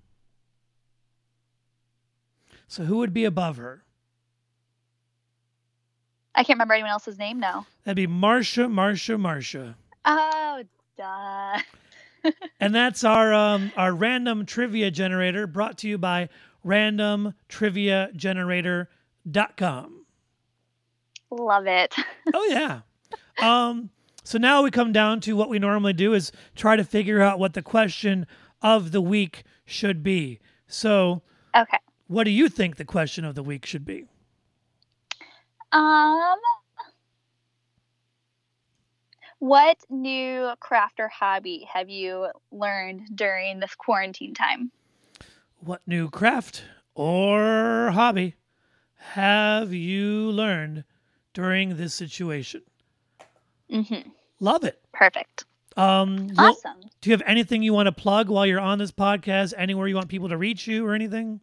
So who would be above her? I can't remember anyone else's name now. That'd be Marcia, Marcia, Marcia. Oh, duh. And that's our um, our random trivia generator brought to you by random trivia generator dot com. Love it. Oh yeah. Um, so now we come down to what we normally do is try to figure out what the question of the week should be. So, Okay. what do you think the question of the week should be? Um, what new craft or hobby have you learned during this quarantine time? What new craft or hobby have you learned during this situation? Mm-hmm. Love it. Perfect. Um, well, Awesome. do you have anything you want to plug while you're on this podcast? Anywhere you want people to reach you or anything?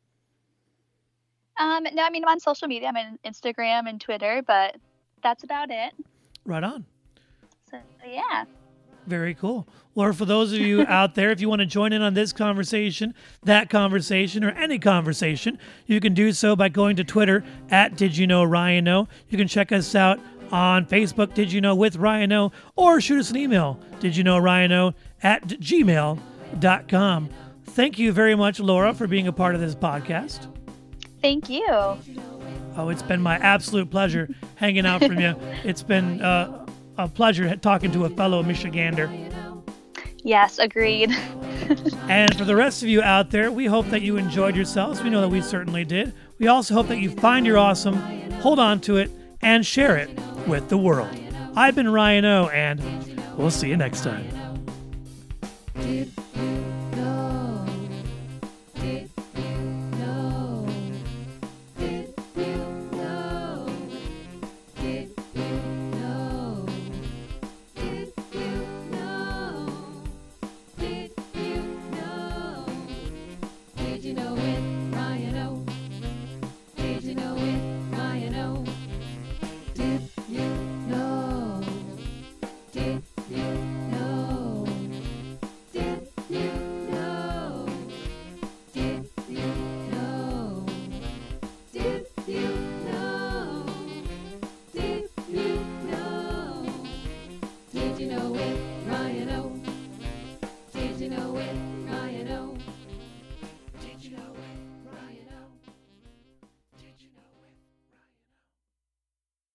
Um, no, I mean, I'm on social media. I'm on Instagram and Twitter, but that's about it. Right on. So, yeah. Very cool. Well, for those of you out there, if you want to join in on this conversation, that conversation, or any conversation, you can do so by going to Twitter at Did You Know Ryan O. You can check us out on Facebook, Did You Know with Ryan O, or shoot us an email, Did You Know Ryan O at gmail dot com. Thank you very much, Laura, for being a part of this podcast. Thank you. Oh, it's been my absolute pleasure hanging out from you. It's been uh, a pleasure talking to a fellow Michigander. Yes, agreed. And for the rest of you out there, we hope that you enjoyed yourselves. We know that we certainly did. We also hope that you find your awesome, hold on to it, and share it with the world. I've been Ryan O, and we'll see you next time.